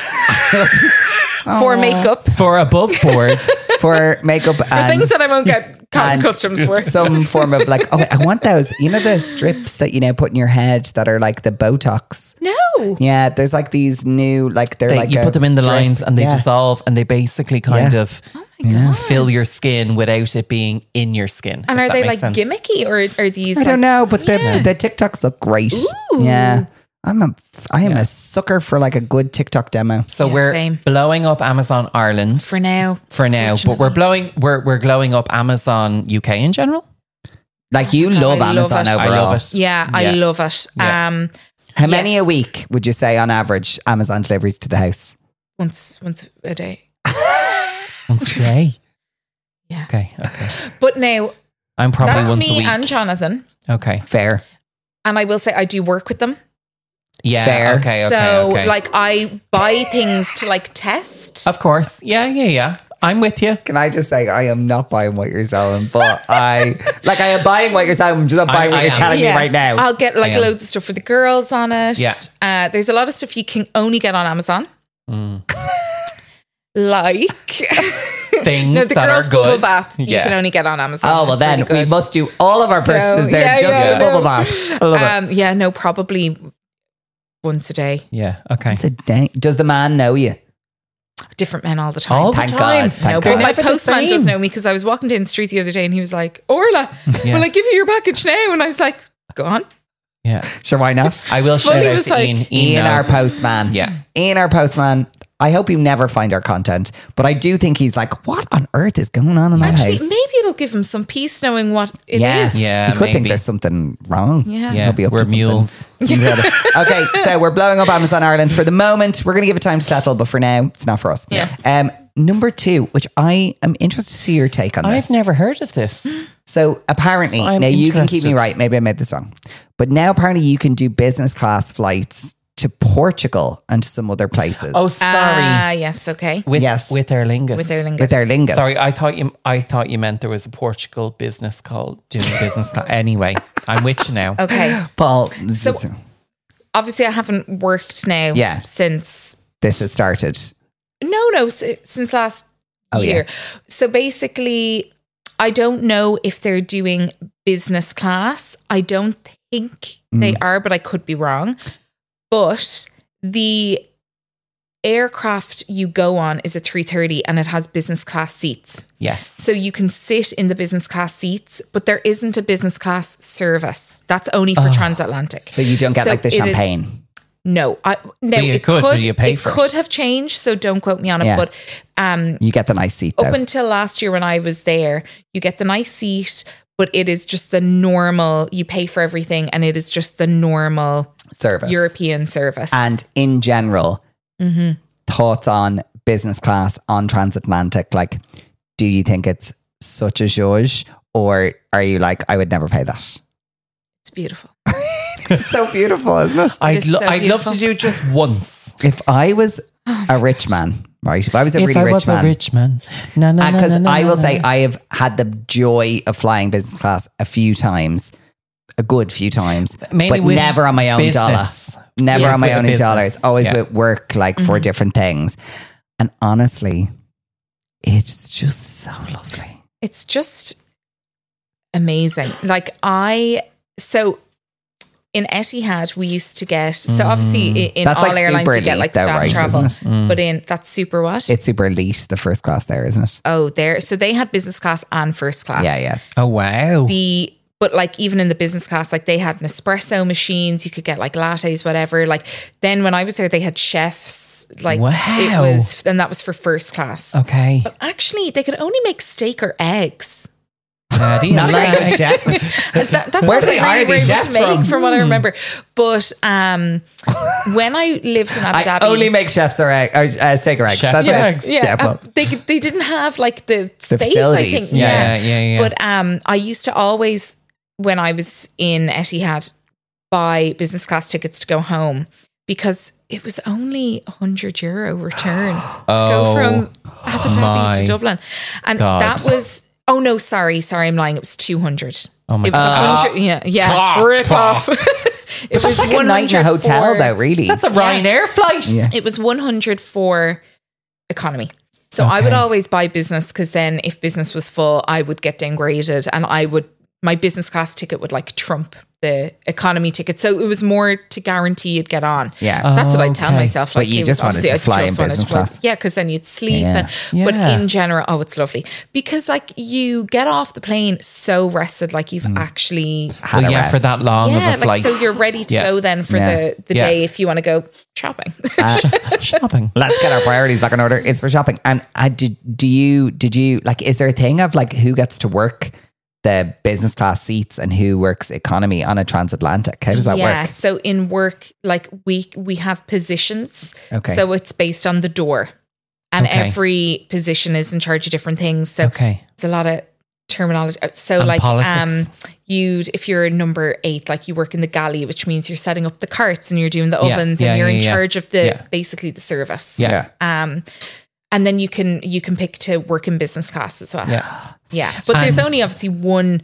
For makeup. for above board. For makeup For and things that I won't get cu- and customs for. some form of like, oh, I want those. You know the strips that you now put in your head that are like the Botox. No. Yeah, there's like these new, like they're They, like you a put them in the strip. lines and they Yeah. dissolve and they basically kind Yeah. of God. fill your skin without it being in your skin. And if are that they makes like sense. gimmicky or are these? I like, don't know, but the Yeah. the TikToks look great. Ooh. Yeah, I'm a I am Yeah. a sucker for like a good TikTok demo. So Yeah, we're same. blowing up Amazon Ireland For now. for now, but we're blowing we're we're glowing up Amazon U K in general. Like you God, love I love Amazon it. overall. I love it. Yeah, I Yeah. love it. Yeah. Um, How many Yes. a week would you say on average Amazon deliveries to the house? once once a day. Once a day. Yeah. Okay. Okay. But now I'm probably that's once a me week. and Jonathan. okay. Fair. And I will say I do work with them. Yeah. Fair. Okay. Okay. so okay. like I buy things to like test. of course. Yeah. Yeah. Yeah. I'm with you. Can I just say I am not buying what you're selling, but I like I am buying what you're selling. I'm just not buying I- what I you're am. telling me right now. I'll get like I am. loads of stuff for the girls on it. Yeah. Uh, there's a lot of stuff you can only get on Amazon. Mm. Like Things no, the that girls are bubble good. bath you Yeah. can only get on Amazon. Oh well, It's then really we good. must do all of our So, purchases there yeah, just yeah, for the bubble no. bath. I love it. Um, yeah, no, probably once a day. Yeah. Okay. It's a day. Does the man know you? Different men all the time. All the Thank time. God, thank No, God. but my Never the postman does same. know me because I was walking down the street the other day and he was like, Orla, Yeah. will I give you your package now? And I was like, go on. Yeah. Sure, why not? I will shout Fully out was to like, Ian. Ian, our knows. postman. Yeah. Ian, our postman. I hope you never find our content, but I do think he's like, what on earth is going on in that Actually, house? maybe it'll give him some peace knowing what it is. yeah. Yeah, He could think maybe. there's something wrong. Yeah. Yeah, He'll be up we're to something. mules. Okay, so we're blowing up Amazon Ireland for the moment. We're going to give it time to settle, but for now, it's not for us. Yeah. Um, number two, which I am interested to see your take on this. I've never heard of this. So apparently, So I'm now you can keep me interested. right. Maybe I made this wrong, but now apparently you can do business class flights to Portugal and to some other places. Oh, sorry. Ah, yes, okay. with, yes. with Aer Lingus. With Aer Lingus. with Aer Lingus. Sorry, I thought you. I thought you meant there was a Portugal business called doing business. Call. Anyway, I'm with you now. Okay. Paul. So- Obviously, I haven't worked now Yeah. since this has started. No, no, s- since last Oh, year. So basically, I don't know if they're doing business class. I don't think they are, but I could be wrong. But the aircraft you go on is a three thirty and it has business class seats. Yes. So you can sit in the business class seats, but there isn't a business class service. That's only for transatlantic. So you don't get So like the it is- champagne. No, I no. Well, you it could, could, but you pay it for it. could have changed, so don't quote me on it. Yeah. But um, You get the nice seat though. up until last year when I was there, you get the nice seat, but it is just the normal. You pay for everything, and it is just the normal Service. European service. And in general, Mm-hmm. thoughts on business class on transatlantic? Like, do you think it's such a zhuzh, or are you like, I would never pay that? it's beautiful. It's so beautiful, isn't it? I'd, is lo- so I'd love beautiful. to do it just once. If I was a rich man, right? If I was a if really I rich was man, a rich man, no, no, no, because no, no, I no, will no. say I have had the joy of flying business class a few times, a good few times, Mainly but with never on my own business. dollar. Never Yes, on my with a own business. dollar. It's always Yeah. with work, like for different things. And honestly, it's just so lovely. It's just amazing. Like I so. In Etihad, we used to get so obviously in, in That's all like airlines super you get elite like though, staff right, travel, isn't but in that's super what? It's super elite, the first class there, isn't it? oh, there. So they had business class and first class. Yeah, yeah. Oh wow. The but like even in the business class, like they had Nespresso machines. You could get like lattes, whatever. Like then when I was there, they had chefs. Like it Wow. was, and that was for first class. okay. But actually, they could only make steak or eggs. Daddy, Not very like- good chef. And that, that's Where all do they hire really were these able chefs to make, from? from what I remember. But um, when I lived in Abu I Dhabi, only make chefs or, egg, or uh, steak or eggs. Chef's That's eggs. it. yeah, well, uh, they they didn't have like the, space. I facilities. think. Yeah, yeah, yeah, yeah. But um, I used to always, when I was in Etihad, buy business class tickets to go home because it was only a hundred euro return to go Oh, from Abu Dhabi my to Dublin, and God. that was. Oh no, sorry, sorry, I'm lying. It was two hundred. Oh my it was a God. hundred. Yeah, yeah. Ah, Rip ah. off. It was That's like a night in a hotel, for- though, really. That's a Ryanair flight. Yeah. It was one hundred for economy. So I would Okay. always buy business because then if business was full, I would get downgraded and I would, my business class ticket would like trump the economy ticket. So it was more to guarantee you'd get on. Yeah. That's what I tell Okay. myself. But Like you it just was wanted to obviously, I fly in just wanted business to fly- class. Yeah, because then you'd sleep. Yeah. And, But Yeah. in general, oh, it's lovely. Because like you get off the plane so rested, like you've actually Had Well, a yeah, rest. for that long yeah, of a like flight. so you're ready to Yeah. go then for Yeah. the, the Yeah. day if you want to go shopping. Shopping. Let's get our priorities back in order. It's for shopping. And I did. Do you? Did you like? Is there a thing of like who gets to work the business class seats and who works economy on a transatlantic? How does that yeah, work? so in work, like we we have positions. Okay. So it's based on the door. And Okay. every position is in charge of different things. So Okay. it's a lot of terminology. So And like politics. um you'd if you're number eight, like you work in the galley, which means you're setting up the carts and you're doing the Yeah, ovens yeah, and you're yeah, in yeah. charge of the Yeah. basically the service. Yeah. Um and then you can you can pick to work in business class as well. Yeah. Yeah, but there's And- only obviously one.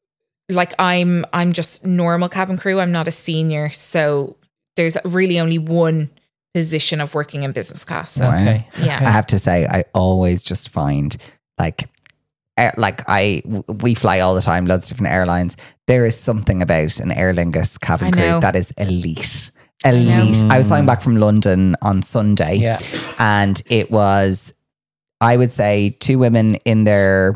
Like I'm, I'm just normal cabin crew. I'm not a senior, so there's really only one position of working in business class. So Wow. Okay. yeah, I have to say, I always just find like, air, like I w- we fly all the time, loads of different airlines. There is something about an Aer Lingus cabin I crew know. that is elite. Elite. I was flying back from London on Sunday, Yeah. and it was, I would say, two women in their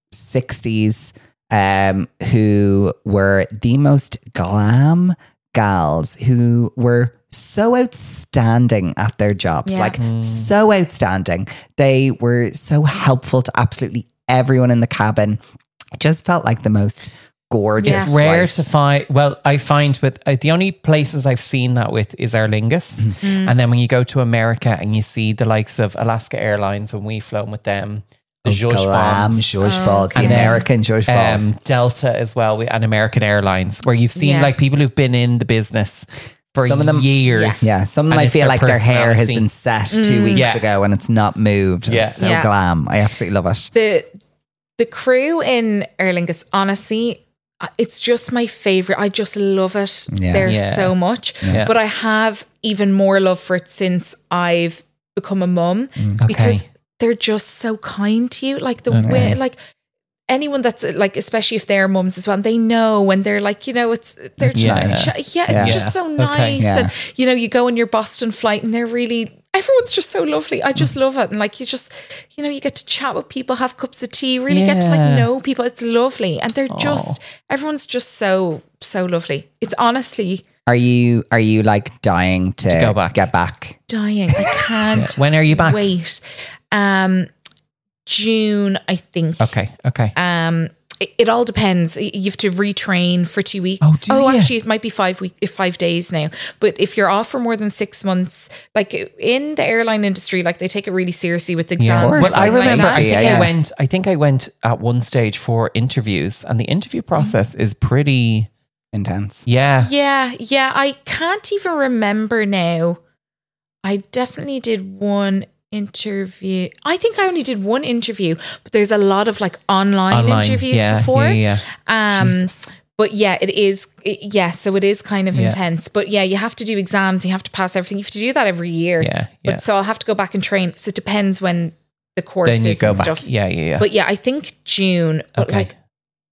sixties um, who were the most glam gals, who were so outstanding at their jobs, Yeah. like so outstanding. They were so helpful to absolutely everyone in the cabin. It just felt like the most gorgeous. Yeah. It's rare flight. to find. Well, I find with uh, the only places I've seen that with is Aer Lingus, Mm-hmm. and then when you go to America and you see the likes of Alaska Airlines when we've flown with them, the Zhuzh Glam, bombs, Zhuzh balls, the And then, American Zhuzh balls. um, Delta as well, with- and American Airlines, where you've seen Yeah. like people who've been in the business for Some of them- years. Yeah, some of them And I it's feel their like their hair has personality. been set two weeks Yeah. ago and it's not moved. Yeah. It's so Yeah. glam. I absolutely love it. The the crew in Aer Lingus, honestly, uh, it's just my favorite. I just love it Yeah. there Yeah. so much. Yeah. But I have even more love for it since I've become a mum Mm. because Okay. they're just so kind to you. Like the way, like anyone that's like, especially if they're mums as well, they know when they're like, you know, it's they're just Yeah. ch- yeah, it's Yeah. just so Okay. nice. Yeah. And you know, you go on your Boston flight and they're really everyone's just so lovely. I just love it. And like you just, you know, you get to chat with people, have cups of tea, really get to like Yeah. know people. It's lovely. And they're just everyone's just so, so lovely. It's honestly Are you are you like dying to, go back. get back? dying. I can't When are you back? wait. Um June, I think. Okay. Okay. Um, it, it all depends. You have to retrain for two weeks. Oh, do you? actually, it might be five week, five days now. But if you're off for more than six months, like in the airline industry, like they take it really seriously with exams. course. and Well, I things like remember. that. I think Yeah. I went. I think I went at one stage for interviews, and the interview process is pretty. Intense. Yeah. Yeah, yeah. I can't even remember now. I definitely did one interview. I think I only did one interview, but there's a lot of like online, Online. interviews Yeah, before. yeah, yeah. Um, Jesus. but yeah, it is. It, yeah, so it is kind of Yeah. intense. But yeah, you have to do exams. You have to pass everything. You have to do that every year. Yeah, yeah. But so I'll have to go back and train. So it depends when the course Then you is go and back. stuff. Yeah. Yeah. Yeah. But yeah, I think June. But Okay. like,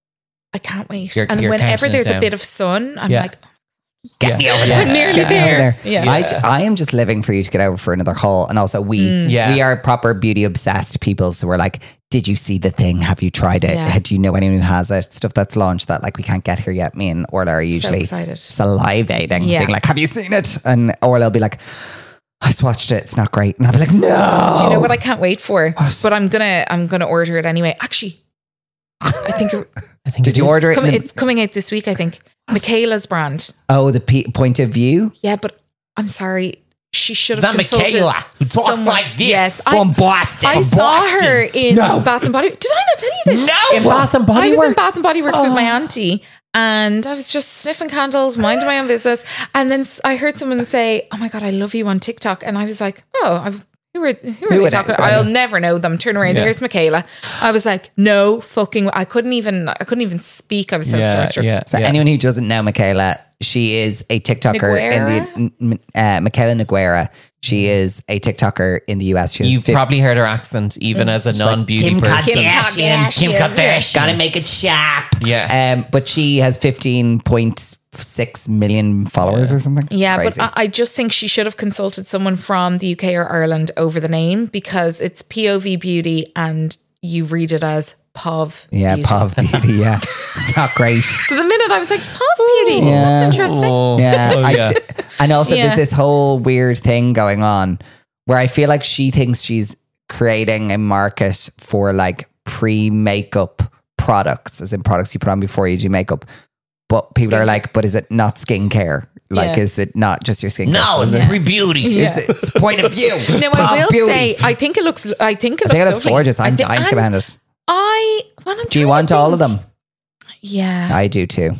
I can't wait. You're- and you're whenever counting it there's a down. bit of sun, I'm Yeah. like, Get Yeah. me over Yeah. there. I'm nearly Get me over there. there. Yeah. I, I am just living for you to get over for another haul. And also we Yeah. we are proper beauty obsessed people. So we're like, did you see the thing? Have you tried it? Yeah. Do you know anyone who has it? Stuff that's launched that like we can't get here yet. Me and Orla are usually excited. salivating, Yeah. being like, have you seen it? And Orla will be like, I swatched it. It's not great. And I'll be like, no. do you know what I can't wait for? What? But I'm gonna I'm gonna order it anyway. Actually, I think it- I think Did it you is. order it? coming, in the- it's coming out this week. I think Michaela's brand. oh, the P- point of view? Yeah, but I'm sorry. She should Is have that consulted Michaela who talks someone- like this? Yes, I, From Boston. I From saw Boston. her in No. Bath and Body. Did I not tell you this? No. In Bath and Body I was in Works. Bath and Body Works with my Oh. auntie, and I was just sniffing candles, minding my own business, and then s- I heard someone say, "Oh my god, I love you on TikTok," and I was like, "Oh, I, who are who are Who they would talking? I- I'll never know them." Turn around, Yeah. there's Michaela. I was like, "No fucking!" I couldn't even. I couldn't even speak. I was so Yeah. starstruck. Yeah. So yeah. anyone who doesn't know Michaela, she is a TikToker in the n- uh, Michaela Noguera. She is a TikToker in the U S. She has You've fif- probably heard her accent, even as a like non-beauty Kim person. Kardashian. Kim Kardashian. Gotta make it sharp. Yeah. Um, but she has fifteen point six million followers or something. Yeah, Crazy. but I, I just think she should have consulted someone from the U K or Ireland over the name because it's P O V Beauty and you read it as P O V yeah, Beauty. Pav Beauty. Yeah, it's not great. So the minute I was like, P O V Beauty, Yeah. that's interesting. Oh, Yeah, oh, I yeah. d- and also Yeah. there's this whole weird thing going on where I feel like she thinks she's creating a market for like pre-makeup products, as in products you put on before you do makeup. But people are Skincare. like, but is it not skincare? Like, Yeah. is it not just your skincare? No, it's system? a free beauty. Yeah. It's, it's point of view. No, Pav I will Beauty. say, I think it looks, I think it I think looks it looks lovely. gorgeous. I'm I think- dying to get and behind it. I, well, I'm Do you trying want to all of think- them? Yeah. I do too.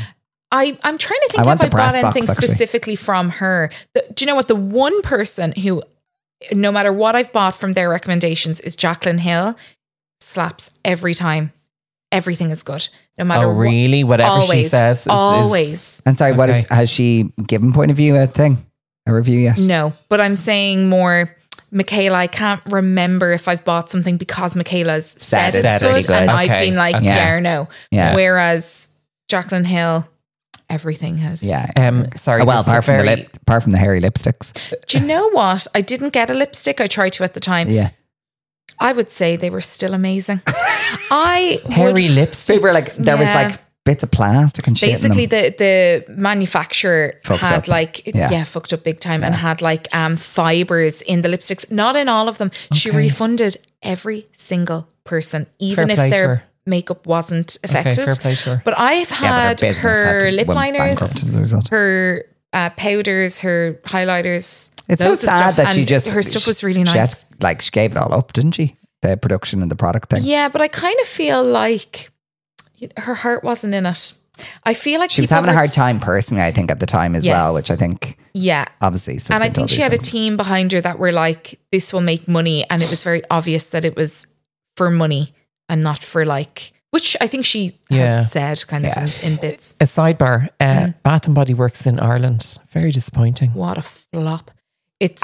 I, I'm trying to I think want if I the press bought box, anything actually. specifically from her. The, do you know what? The one person who, no matter what I've bought from their recommendations, is Jaclyn Hill. Slaps every time. Everything is good. No matter Oh, really? what. Whatever she Always. says is- is- always. And sorry, what is Okay. has she given point of view a thing? A review yet? No, but I'm saying more Michaela. I can't remember if I've bought something because Michaela's said, Said it's it's good, really good. and Okay, I've been like, okay. yeah or no. Yeah. Whereas Jaclyn Hill, everything has. Yeah. Um, sorry. Oh, well, this is a apart from the very- lip, apart from the hairy lipsticks. Do you know what? I didn't get a lipstick. I tried to at the time. Yeah. I would say they were still amazing. I would, hairy lipstick. People were like, there was Yeah. like bits of plastic and shit. Basically, in them. the the manufacturer Fucked had up. like Yeah. yeah. fucked up big time and had like um fibers in the lipsticks. Not in all of them. She Okay. refunded every single person, even Fair if play to their her. makeup wasn't affected. fair play to her. But I've Yeah, but her had business her had to- lip went liners, bankrupt as a result. her uh, powders, her highlighters. It's so loads of sad stuff, that she and just her stuff was really she nice. had- like she gave it all up, didn't she? The production and the product thing. Yeah, but I kind of feel like her heart wasn't in it. I feel like She was people having a were hard t- time personally, I think, at the time as Yes. well, which I think Yeah. obviously sits And I into think all she these had a things. team behind her that were like, this will make money. And it was very obvious that it was for money and not for like, which I think she Yeah. has said kind Yeah. of in, in bits. A sidebar, uh, Mm. Bath and Body Works in Ireland. Very disappointing. What a flop. It's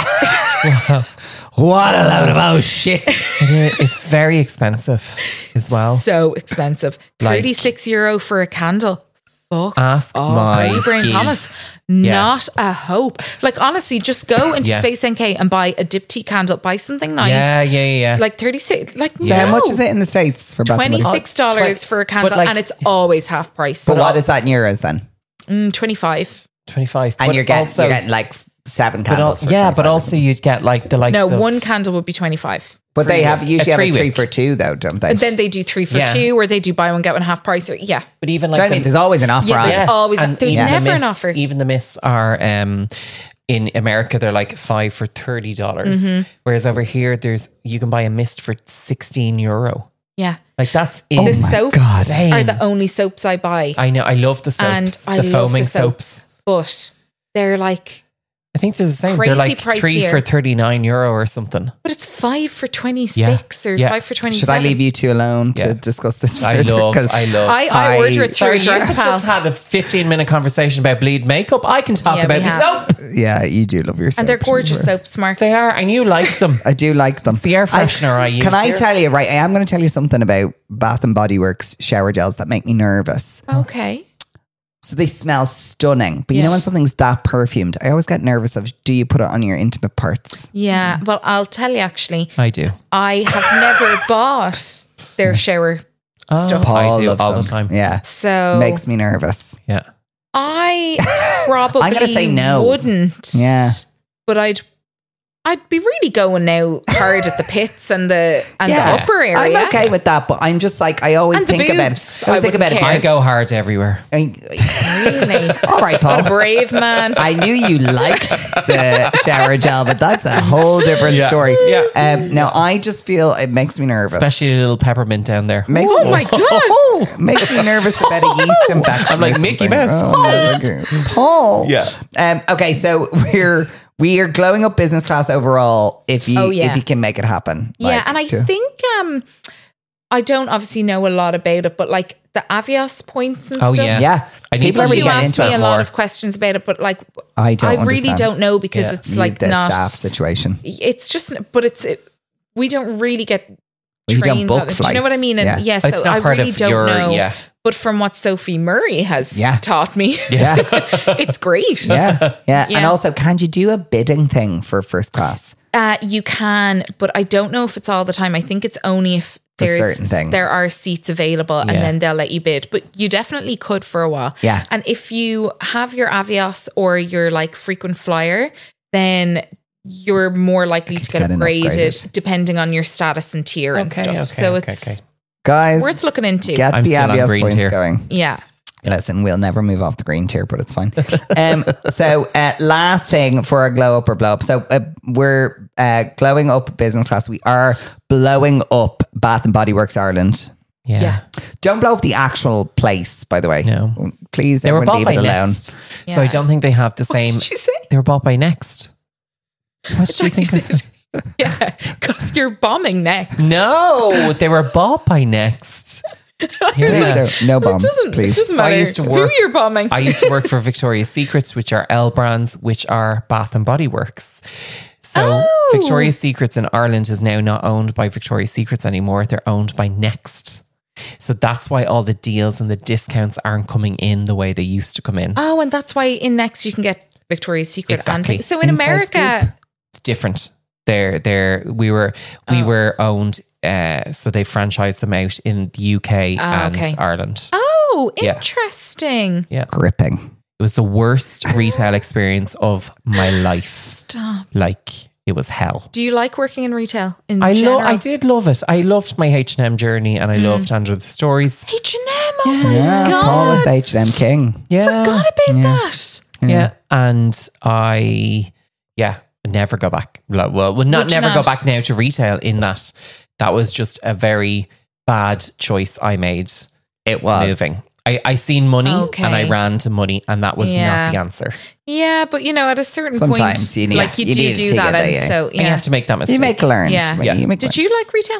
What a load of oh shit. It is- it's very expensive as well. so expensive. Like- thirty-six euro for a candle. Fuck. Ask Oh, my Brain gee. Thomas. Not a hope. Like, honestly, just go into Yeah. Space N K and buy a diptyque candle. Buy something nice. Yeah, yeah, yeah. yeah. Like thirty-six. Like, So how no. much is it in the States for Bath and Body? twenty-six dollars Oh, for a but candle, like- and it's always half price. But what is that in euros then? Mm, twenty-five. twenty-five. And But you're getting, also, you're getting like seven but al- candles. for yeah, but twenty-five, also isn't it? you'd get like the likes No, of one candle would be twenty-five. But they have usually a have a three three wick. for two though, don't they? And then they do three for Yeah. two, or they do buy one get one half price. Or yeah, But even Do you know like what I mean? the- There's always an offer Yeah, on there's it. always and there's even the never an myths- offer. Even the myths are um, in America they're like five for thirty dollars, Mm-hmm. whereas over here there's you can buy a mist for sixteen euro. yeah. Like that's Oh The insane. my soaps God. are the only soaps I buy, I know. I love the and soaps, I the love foaming the soaps, soaps. but they're like, I think they're the same. Crazy They're like three pricier. for thirty nine euro or something. but it's five for twenty-six or Yeah. five for Should twenty-seven. I leave you two alone Yeah. to discuss this I further? love. 'Cause I love. I, I I- order it through Sorry, a you dress have pal. just had a fifteen minute conversation about bleed makeup. I can talk Yeah, about we the have. soap. Yeah, you do love your soap. And they're gorgeous soaps, Mark. They are, and you like them. I do like them. It's the air freshener I use Can I here. tell you, right, I am going to tell you something about Bath and Body Works shower gels that make me nervous. Okay. So they smell stunning. But you Yeah. know when something's that perfumed, I always get nervous of, do you put it on your intimate parts? Yeah. Well, I'll tell you actually, I do. I have never bought their shower stuff. I do loves all them. the time. Yeah. So Makes me nervous. Yeah. I probably I'm gonna say no. wouldn't. Yeah. But I'd I'd be really going now hard at the pits and the and Yeah. the upper area. I'm okay with that, but I'm just like, I always And the think about boobs, it. I always I think about wouldn't it. care. I go hard everywhere. I- Really? all right, What a Paul. brave man. I knew you liked the shower gel, but that's a whole different Yeah. story. Yeah. Um, now, I just feel it makes me nervous. Especially a little peppermint down there. Makes Oh my God. makes me nervous about a yeast infection. I'm like or Mickey something. Mouse. Oh, okay. Paul. Yeah. Um, okay, so we're we are glowing up business class overall. If you Oh, yeah. if you can make it happen. Yeah, Like, and I to- think um I don't obviously know a lot about it, but like the Avios points and Oh, stuff. yeah. yeah, I need people to are really You get getting asked into me it a lot more. of questions about it, but like I don't. I really understand. don't know because Yeah. it's You- like the not. staff situation. It's just, but it's it, we don't really get Well, you don't trained book on it. Do you know what I flights. mean? And Yeah. yeah, so It's not I part really of don't your- know. yeah. But from what Sophie Murray has Yeah. taught me, Yeah, it's great. yeah, yeah, And Yeah. also, can you do a bidding thing for first class? Uh, you can, but I don't know if it's all the time. I think it's only if For there's certain things. there are seats available, and Yeah. then they'll let you bid. But you definitely could for a while. Yeah. And if you have your Avios or your like frequent flyer, then you're more likely to get, get an upgraded, upgraded. depending on your status and tier and Okay, stuff. okay, so okay, it's okay. Guys, worth looking into. get I'm the still on Avios green points tier. going. Yeah. Listen, we'll never move off the green tier, but it's fine. um, so, uh, last thing for our glow up or blow up. So, uh, we're uh, glowing up business class. We are blowing up Bath and Body Works Ireland. Yeah. Yeah. Don't blow up the actual place, by the way. No. Please, They were everyone bought leave by it alone. Next. So I Yeah. don't think they have the What same. did you say? They were bought by Next. What do you think? I said? Yeah, because you're bombing next. No, they were bought by Next. Please Yeah. don't. No It bombs, doesn't, please. it doesn't So I matter used to work- who you're bombing. I used to work for Victoria's Secrets, which are L brands, which are Bath and Body Works. So Oh. Victoria's Secrets in Ireland is now not owned by Victoria's Secrets anymore. They're owned by Next. So that's why all the deals and the discounts aren't coming in the way they used to come in. Oh, and that's why in Next you can get Victoria's Secret and Exactly. things. So in Inside America, It's different. They're they're we were we were owned uh, so they franchised them out in the U K Ah, and okay. Ireland. oh, Oh, Yeah. interesting. Gripping. It was the worst retail experience of my life. Stop. Like, it was hell. Do you like working in retail in I general? lo- I did love it. I loved my H and M journey, and I loved Under the Stories. H and M, oh my Yeah, God. Paul was the H and M king. Yeah, Forgot about that. yeah. And I, yeah, never go back. Well, well not Would you never go not? back now to retail. In that, that was just a very bad choice I made. It was. Moving. I, I seen money Okay. and I ran to money, and that was Yeah. not the answer. Yeah, but you know, at a certain Sometimes point, you need- like you, you do need do to that, get and there, yeah. so And you yeah. have to make that mistake. You make learns. Yeah. when Yeah. You make Did learns. you like retail?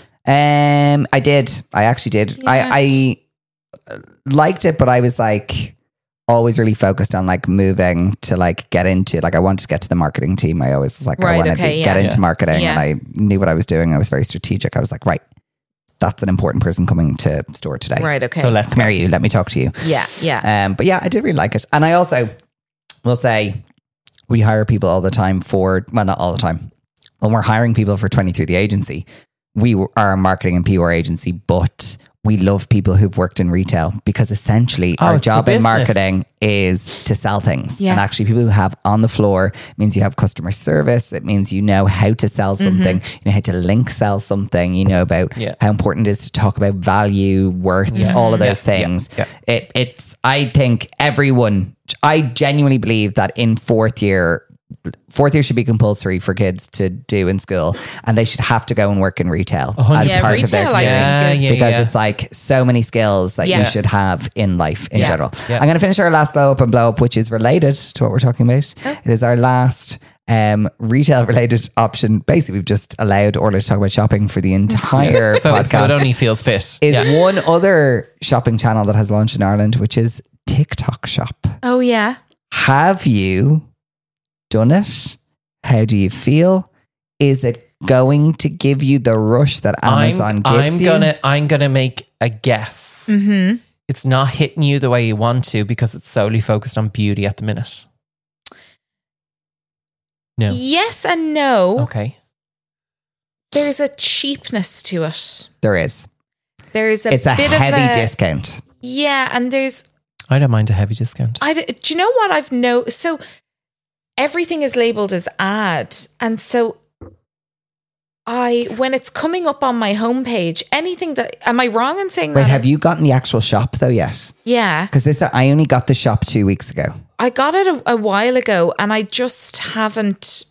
Um, I did. I actually did. Yeah. I, I liked it, but I was like always really focused on like moving to like get into like I wanted to get to the marketing team. I always was like I Right, wanted okay, to yeah. get into Yeah. marketing, Yeah. and I knew what I was doing. I was very strategic. I was like, right, that's an important person coming to store today. Right. Okay. So let's Come here, you. Let me talk to you. yeah. Yeah. Um, but yeah, I did really like it. And I also will say we hire people all the time for, well, not all the time. When we're hiring people for twenty-three The Agency, we are a marketing and P R agency, but we love people who've worked in retail because essentially Oh, our it's the job in business. marketing is to sell things. Yeah. And actually people who have on the floor means you have customer service. It means you know how to sell something, you know how to link sell something, you know about Yeah. how important it is to talk about value, worth, all of those Yeah, yeah, things. yeah. It, it's, I think everyone, I genuinely believe that in fourth year, fourth year should be compulsory for kids to do in school, and they should have to go and work in retail as Yeah, part of their retail, I think, experience. is good. Yeah, because yeah. it's like so many skills that Yeah. you should have in life in Yeah. general. Yeah. I'm going to finish our last blow up and blow up, which is related to what we're talking about. Oh. It is our last um, retail related option. Basically, we've just allowed Orla to talk about shopping for the entire So, podcast. so it only feels fit. is Yeah. one other shopping channel that has launched in Ireland, which is TikTok Shop. Oh yeah. Have you done it? How do you feel? Is it going to give you the rush that Amazon I'm, gives I'm you? gonna I'm gonna make a guess. Mm-hmm. It's not hitting you the way you want to because it's solely focused on beauty at the minute. No. Yes and no. Okay. There's a cheapness to it. There is. There's a It's a bit heavy of a discount. yeah, and there's I don't mind a heavy discount. I d- do you know what I've noticed? So everything is labeled as ad, and so I when it's coming up on my homepage, anything that am I wrong in saying Wait, that? have you gotten the actual shop though yet? Yeah, Because this, I only got the shop two weeks ago. I got it a, a while ago, and I just haven't.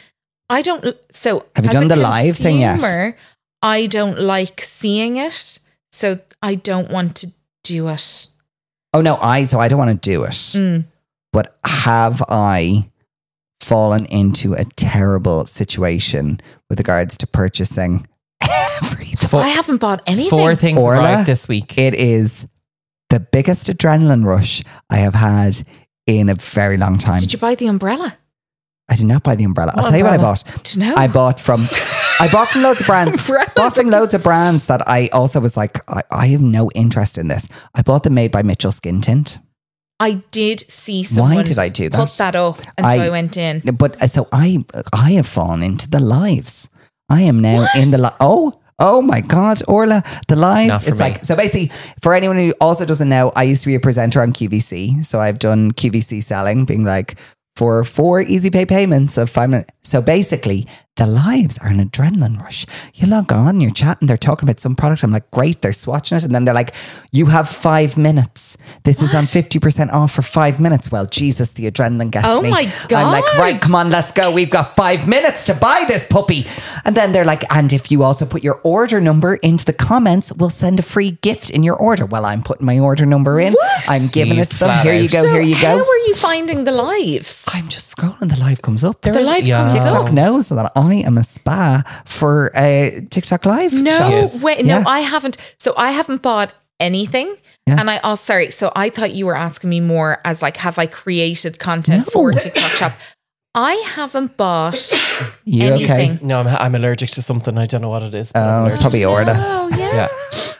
I don't. So Have you as a done the live thing yet? consumer, I don't like seeing it, so I don't want to do it. Oh no, I so I don't want to do it. Mm. But have I fallen into a terrible situation with regards to purchasing everything? Four, I haven't bought anything. four things Orla? arrived this week. It is the biggest adrenaline rush I have had in a very long time. Did you buy the umbrella? I did not buy the umbrella. I'll What tell you what I umbrella? bought. Do you know? I bought from I bought from loads of brands. Umbrella. Bought from loads of brands that I also was like, I, I have no interest in this. I bought them made by Mitchell Skin Tint. I did see someone. Why did I do that? Put that up, and I- so I went in. But uh, so I I have fallen into the lives. I am now What? in the li- oh oh my god, Orla, the lives. Not for It's me. like so basically for anyone who also doesn't know, I used to be a presenter on Q V C, so I've done Q V C selling, being like for four easy pay payments of five minutes. So basically, the lives are an adrenaline rush. You log on, you're chatting, they're talking about some product. I'm like, great, they're swatching it. And then they're like, you have five minutes. This is on fifty percent off for five minutes. Well, Jesus, the adrenaline gets Oh me. my I'm like, God. right, come on, let's go. We've got five minutes to buy this puppy. And then they're like, and if you also put your order number into the comments, we'll send a free gift in your order. Well, I'm putting my order number in. What? I'm giving You it to them. flat Here you out. go, So here you how go. were you finding the lives? I'm just scrolling. The live comes up. The live Yeah. comes TikTok up. knows that I am a spa for a TikTok live. No shop. Yes. way. No, Yeah. I haven't. So I haven't bought anything. Yeah. And I, oh, sorry. So I thought you were asking me more as like, have I created content No. for TikTok Shop? I haven't bought You anything. okay? No, I'm, I'm allergic to something. I don't know what it is. but I'm Oh, allergic. it's probably Orla. Oh, yeah. Yeah.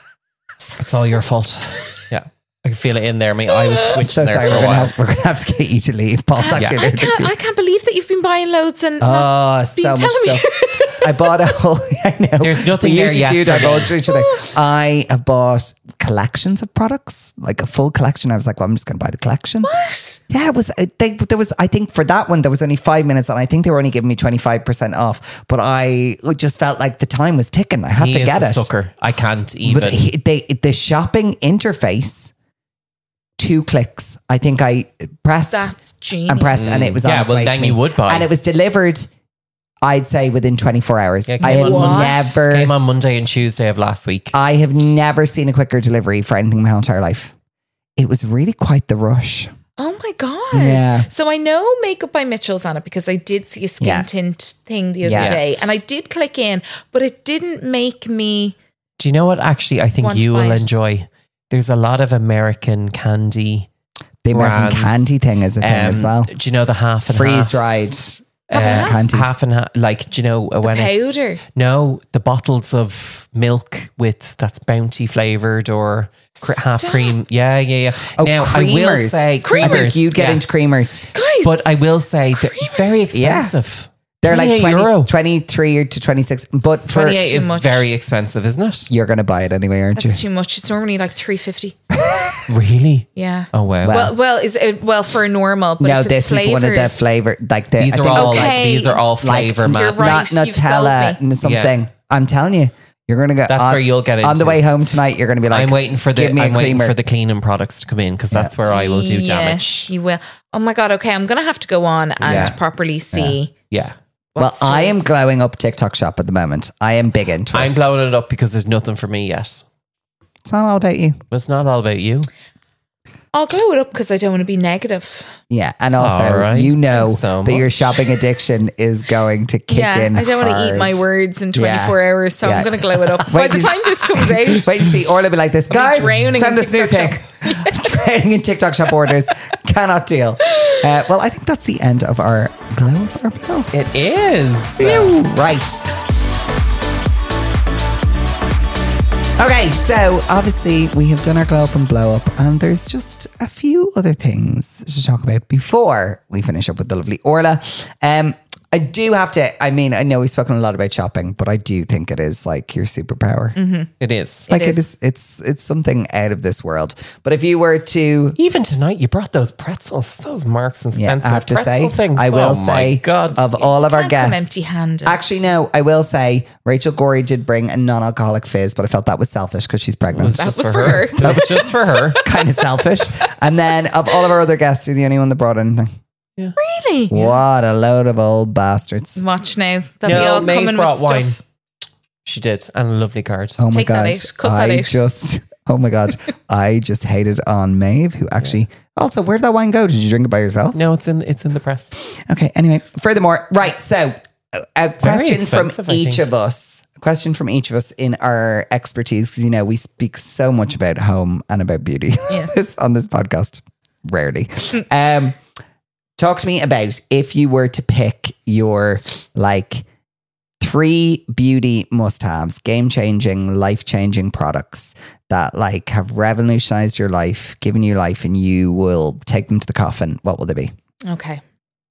It's all your fault. Yeah. I can feel it in there. My eye was twitching So there sorry, for we're a gonna, while. have, we're gonna have to get you to leave. Paul's actually I allergic can't, to you. I can't believe that you've been buying loads and not Oh, been so much telling me. stuff. I bought a whole. I know. There's nothing we there usually yet do for divulge me. to each other. I have bought collections of products, like a full collection. I was like, well, I'm just going to buy the collection. What? Yeah, it was, uh, they, there was, I think for that one, there was only five minutes and I think they were only giving me twenty-five percent off. But I just felt like the time was ticking. I had He to is get a it. sucker. I can't even. But he, they, the shopping interface, two clicks. I think I pressed That's genius. and pressed and it was on Yeah, its well, way to then me. you would buy. And it was delivered, I'd say, within twenty-four hours. Yeah, it I came had on- never... Came on Monday and Tuesday of last week. I have never seen a quicker delivery for anything in my whole entire life. It was really quite the rush. Oh my God. Yeah. So I know Makeup by Mitchell's on it because I did see a skin Yeah. tint thing the other Yeah. day and I did click in, but it didn't make me. Do you know what actually I think Want you to buy will it. enjoy? There's a lot of American candy. The American brands. candy thing is a thing Um, as well. Do you know the half and Freeze half? dried Uh, half? candy. half and half. Like, do you know uh, when it's powder. no the bottles of milk with that's bounty flavored or cr- half Stop. cream? Yeah, yeah, yeah. Oh, now I will creamers. say I creamers. think you'd get yeah. into creamers. Guys. but I will say they're Creamers. very Yeah. expensive. They're like twenty-eight twenty, euro. twenty-three to twenty-six. But for twenty-eight too is much. very expensive, isn't it? you're going to buy it anyway, aren't That's you? too much. It's normally like three fifty. Really? Yeah. Oh wow. Well, well, is it well for a normal? But No, if this it's is one of the flavoured- flavor. Like the, these I are think all it's like, Okay. these are all like- flavor You're man. right. not you've sold Nutella, me. n- something. I'm telling you, you're going to go. That's on, where you'll get on the into way it. home tonight. You're going to be like, I'm waiting for the give me a I'm waiting creamer. for the cleaning products to come in because that's where I will do Yes, damage. you will. Oh my God. Okay, I'm gonna have to go on and Yeah. properly see. Yeah. well, what I am stores. glowing up TikTok shop at the moment. I am big into it. I'm blowing it up because there's nothing for me yet. It's not all about you. It's not all about you. I'll glow it up because I don't want to be negative. Yeah, and also All right. you know Thanks so that your much. shopping addiction is going to kick yeah, in. I don't want to eat hard. my words in twenty-four Yeah. hours, so Yeah. I'm going to glow it up. By Wait the till- time this comes out, Wait to see Orla be like this, guys. drowning Send in us new TikTok thing. Drowning in TikTok shop orders. Cannot deal. Uh, well, I think that's the end of our glow up or blow. It is. Phew. Right. Okay, so obviously we have done our glow up and blow up, and there's just a few other things to talk about before we finish up with the lovely Orla. Um, I do have to, I mean, I know we've spoken a lot about shopping, but I do think it is like your superpower. It is. Like It it is. is, it's it's something out of this world. But if you were to, Even tonight, you brought those pretzels, those Marks and yeah, Spencer I have to pretzel say, things. I will oh my say, God. of all of our can't come guests, empty-handed. Actually, no, I will say Rachel Gorey did bring a non-alcoholic fizz, but I felt that was selfish because she's pregnant. That Just was for her. That was just for her. Kind of selfish. And then of all of our other guests, you're the only one that brought anything. Really? What a load of old bastards. Watch now. They'll be No, all Maeve coming brought with wine. stuff. She did, and a lovely card. Oh my Take that god! out. Cut I that out. just, oh my god, I just hated on Maeve, who actually. Also, where'd that wine go? Did you drink it by yourself? No, it's in it's in the press. Okay. Anyway, furthermore, right. So, a, a question from expensive, I each think. of us. A question from each of us in our expertise, because you know we speak so much about home and about beauty Yes. on this podcast. Rarely. um, talk to me about if you were to pick your like three beauty must-haves, game-changing, life-changing products that like have revolutionized your life, given you life, and you will take them to the coffin. What will they be? Okay.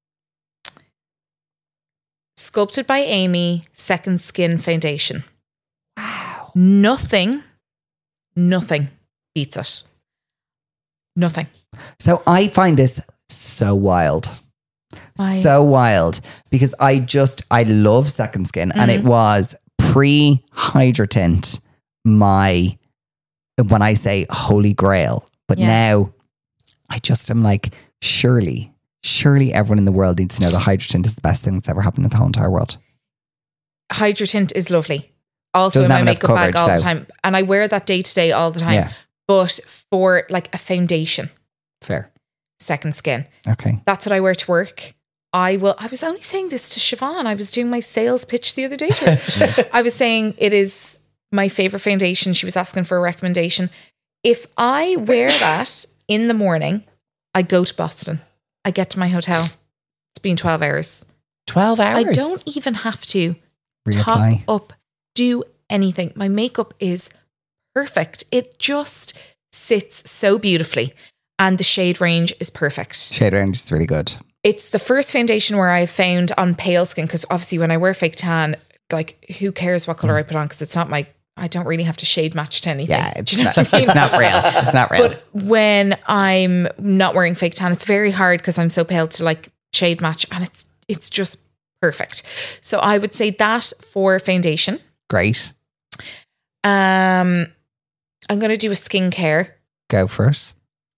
Sculpted by Amy Second Skin Foundation. Wow. Nothing, nothing beats it. Nothing. So I find this so wild. Why? So wild because I just, I love Second Skin and it was pre-Hydratint my, when I say holy grail, but Yeah. now I just am like, surely, surely everyone in the world needs to know that Hydratint is the best thing that's ever happened in the whole entire world. Hydratint is lovely. Also Doesn't in my have enough makeup bag coverage, all the though. time. And I wear that day to day all the time. Yeah. But for like a foundation, Fair. Second Skin. Okay. That's what I wear to work. I will. I was only saying this to Siobhan. I was doing my sales pitch the other day to her. I was saying it is my favorite foundation. She was asking for a recommendation. If I wear that in the morning, I go to Boston. I get to my hotel. It's been twelve hours. Twelve hours. I don't even have to top Reapply. up, do anything. My makeup is perfect. It just sits so beautifully. And the shade range is perfect. Shade range is really good. It's the first foundation where I've found on pale skin, because obviously when I wear fake tan, like who cares what color I put on, because it's not my I don't really have to shade match to anything. Yeah, it's Do you know not, what I mean? it's not real. It's not real. But when I'm not wearing fake tan, it's very hard because I'm so pale to like shade match, and it's it's just perfect. So I would say that for foundation. Great. Um, I'm going to do a skincare. Go for it.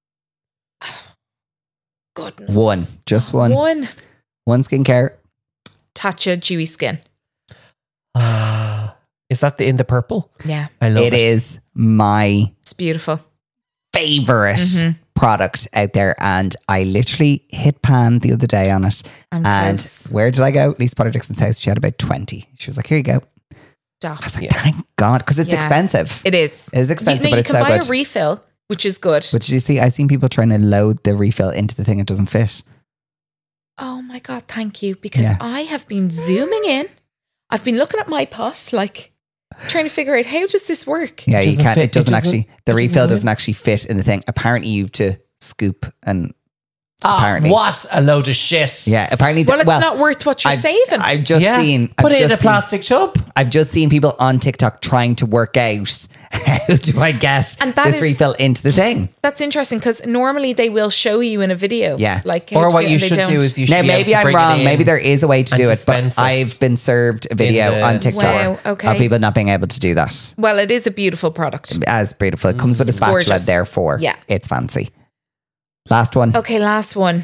Goodness. One. Just one. One. One skincare. Tatcha Dewy Skin. Ah, is that the in the purple? Yeah. I love it. It is my It's beautiful. favorite Mhm. product out there. And I literally hit pan the other day on it. I'm and close. where did I go? Lisa Potter Dixon's house. She had about twenty. She was like, here you go. Stop. I was like, Yeah. thank God. Because it's Yeah. expensive. It is. It is expensive, You, know, but you it's can so buy good. a refill, which is good. But did you see? I seen people trying to load the refill into the thing. It doesn't fit. Oh my God, thank you. Because Yeah. I have been zooming in. I've been looking at my pot, like trying to figure out how does this work? Yeah, It you doesn't can't. fit. It doesn't It doesn't- actually. The it doesn't refill do it. doesn't actually fit in the thing. Apparently, you have to scoop and. Ah, apparently. what a load of shit. Yeah, apparently. Well, th- it's not worth what you're I've, saving. I've just Yeah. seen. Put I've it in just a seen- plastic tub. I've just seen people on TikTok trying to work out how do I get And that this is- refill into the thing. That's interesting because normally they will show you in a video. Yeah. Like how Or to what do it, you and they should don't. do is you should Now, be able maybe to I'm bring it wrong. in Maybe there is a way to and do it, dispense but it I've been served a video the on TikTok Wow, okay. of people not being able to do that. Well, it is a beautiful product. As beautiful, it comes with a spatula. gorgeous. Therefore, Yeah. it's fancy. Last one. Okay, last one.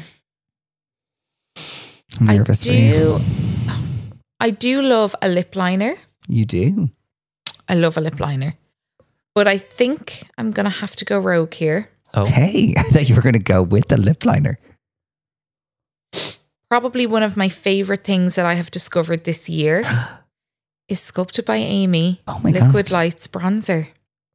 I'm I nervous for you. do. I do love a lip liner. You do. I love a lip liner, but I think I'm gonna have to go rogue here. Oh. Okay, I thought you were going to go with the lip liner. Probably one of my favorite things that I have discovered this year is Sculpted by Amy Oh my Liquid God. Lights Bronzer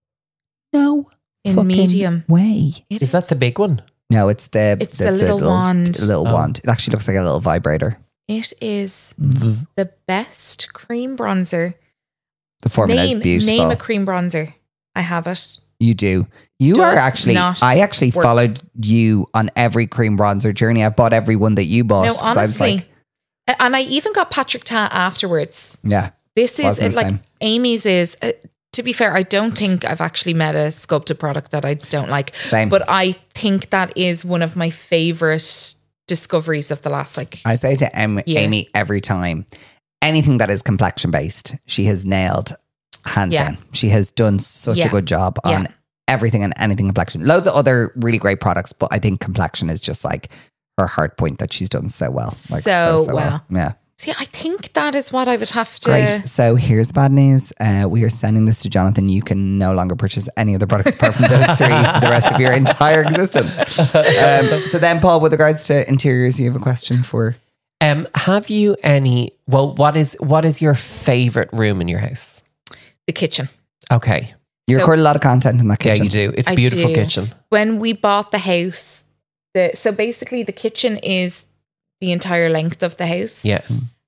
No in fucking medium. way. It Is that the big one? No, it's the It's the, a little wand. the little Oh. wand. It actually looks like a little vibrator. It is Mm. the best cream bronzer. The formula Name is beautiful. name a cream bronzer. I have it. You do. You Does are actually. not I actually work. followed you on every cream bronzer journey. I bought every one that you bought. No, 'cause I was honestly, like, A- and I even got Patrick Ta afterwards. yeah. This is Wasn't it, the like same. Amy's is. Uh, to be fair, I don't think I've actually met a sculpted product that I don't like. Same. But I think that is one of my favorite discoveries of the last like. I say to em- Yeah. Amy every time, anything that is complexion based, she has nailed hands Yeah. down. She has done such Yeah. a good job on Yeah. everything and anything complexion. Loads of other really great products, but I think complexion is just like her hard point that she's done so well. Like So well. Yeah. See, I think that is what I would have to. Great. So here's the bad news. Uh, we are sending this to Jonathan. You can no longer purchase any other products apart from those three the rest of your entire existence. Um, so then, Paul, with regards to interiors, you have a question for... Um, have you any? Well, what is what is your favorite room in your house? The kitchen. Okay, You So- record a lot of content in that yeah, kitchen. you do. It's a I beautiful do. kitchen. When we bought the house, the so basically the kitchen is the entire length of the house. Yeah,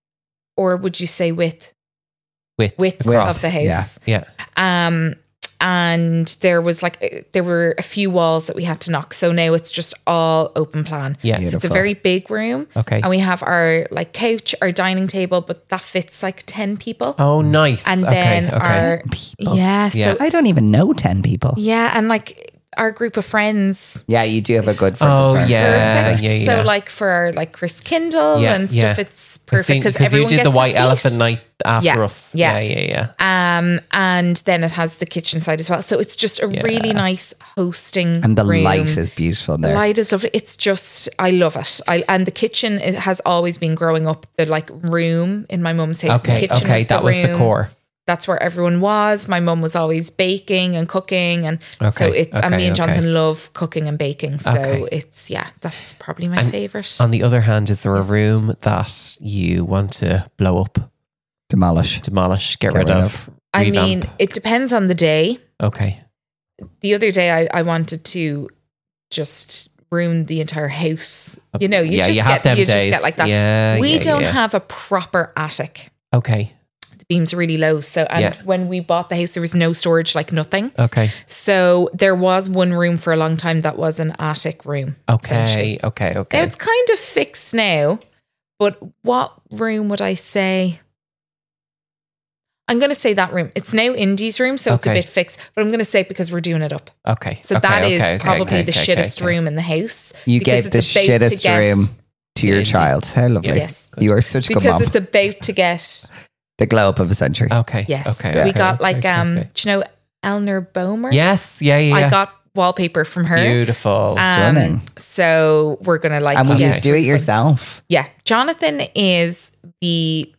Or would you say width? with Width across. of the house. Yeah, Um, and there was like uh, there were a few walls that we had to knock. So now it's just all open plan. yeah. So it's a Beautiful. very big room. Okay. And we have our like couch, our dining table, but that fits like ten people. Oh, nice. and okay, then okay. our People. yeah, so Yeah. I don't even know ten people. yeah, and like our group of friends. Yeah, you do have a good friend. Oh, friends. yeah. Perfect. yeah, yeah. So like for our like Chris Kindle Yeah, and stuff, yeah. it's perfect because you everyone did gets the a white seat. elephant night after Yeah, us. yeah. yeah, yeah, yeah. Um, and then it has the kitchen side as well. So it's just a really nice hosting And the room. light is beautiful in The there. light is lovely. It's just I love it. I and the kitchen it has always been growing up the like room in my mum's house. Okay, the kitchen okay, was that the was the room. core. That's where everyone was. My mum was always baking and cooking, and so Okay, it's. and okay, me and Jonathan okay. love cooking and baking, so Okay. it's yeah. That's probably my And favorite. On the other hand, is there a room that you want to blow up, Demolish. demolish, get, Get rid, rid of? I revamp? mean, it depends on the day. Okay. The other day, I, I wanted to just ruin the entire house. You know, you yeah, just you get have to have you days. just get like that. Yeah, we yeah, don't yeah. have a proper attic. Okay. The beams are really low. So, and Yeah. when we bought the house, there was no storage, like nothing. Okay. So there was one room for a long time that was an attic room. essentially. Okay. Okay. Okay. Now it's kind of fixed now, but what room would I say? I'm going to say that room. It's now Indy's room, so it's a Okay. bit fixed. But I'm going to say it because we're doing it up. Okay. So okay, that is okay, okay, probably okay, the okay, shittest okay. room in the house. You because gave the it's about to shittest get- room to your Indy. child. How lovely. Yes. You are such a good because mom. it's about to get The glow up of a century. Okay. yes. Okay. so we okay, got okay, like okay, um, okay. do you know Eleanor Bomer? Yes. Yeah. Yeah. yeah. I got wallpaper from her. Beautiful. Um, Stunning. So we're gonna like and will yeah, you do it fun. yourself? Yeah, Jonathan is the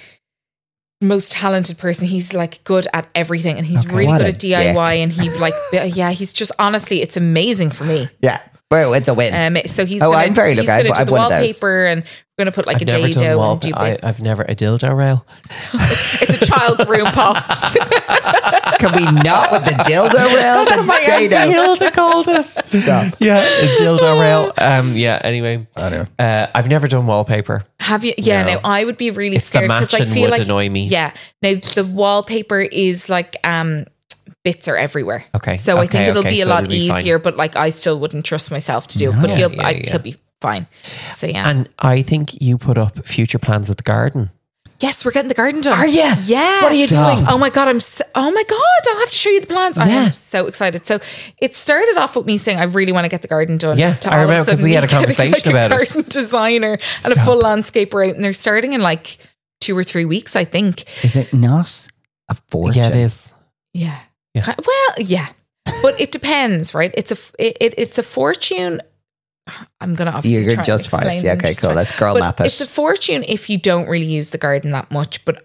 most talented person. He's like good at everything, and he's Okay, really what good a at D I Y. dick. And he like yeah, he's just honestly, it's amazing for me. Yeah. Well, it's a win. Um, so he's Oh, gonna, I'm very he's lucky. gonna I've- do I've the one of those. wallpaper, and we're gonna put like I've a never done dado wall. and do I, bits. I've never a dildo rail. It's a child's room, Paul. Can we not with the dildo rail? The dado. Hilda called it. Stop. Yeah, a dildo rail. Um. Yeah. Anyway, I know. uh, I've never done wallpaper. Have you? Yeah. No. No, I would be really It's the scared because I matching feel would like annoy me. Yeah. Now the wallpaper is like um bits are everywhere. Okay, So I okay, think it'll okay, be a so lot it'll be fine. easier, but like I still wouldn't trust myself to do it. But No. he'll Yeah, I, yeah. he'll be fine. So yeah. And I think you put up future plans at the garden. yes, we're getting the garden done. Are ya? Yeah. What are you doing? Oh my god, I'm so, oh my god, I'll have to show you the plans. I Yeah. am so excited. So it started off with me saying I really want to get the garden done. Yeah, To I all of remember 'cause sudden we had a me getting, conversation like, about a it. garden designer and a full landscaper out, and they're starting in like two or three weeks, I think. Is it not a fortune? Yeah, it is. Yeah. Yeah. Ki- Well, yeah. But it depends, right? It's a f- it, it, it's a fortune. I'm gonna obviously You're try and justified. explain Yeah, and okay, justify. cool. That's girl But math it. it's a fortune if you don't really use the garden that much. But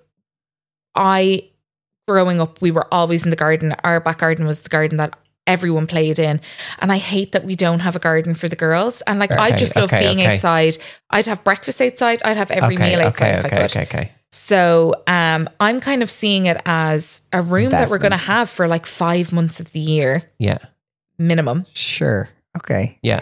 I, growing up, we were always in the garden. Our back garden was the garden that everyone played in, and I hate that we don't have a garden for the girls. And like, I Okay, just love okay, being okay. outside. I'd have breakfast outside. I'd have every okay, meal outside okay, if okay, I could. okay, okay. So um, I'm kind of seeing it as a room that we're going to Investment. have for like five months of the year Yeah, minimum. Sure. Okay. yeah.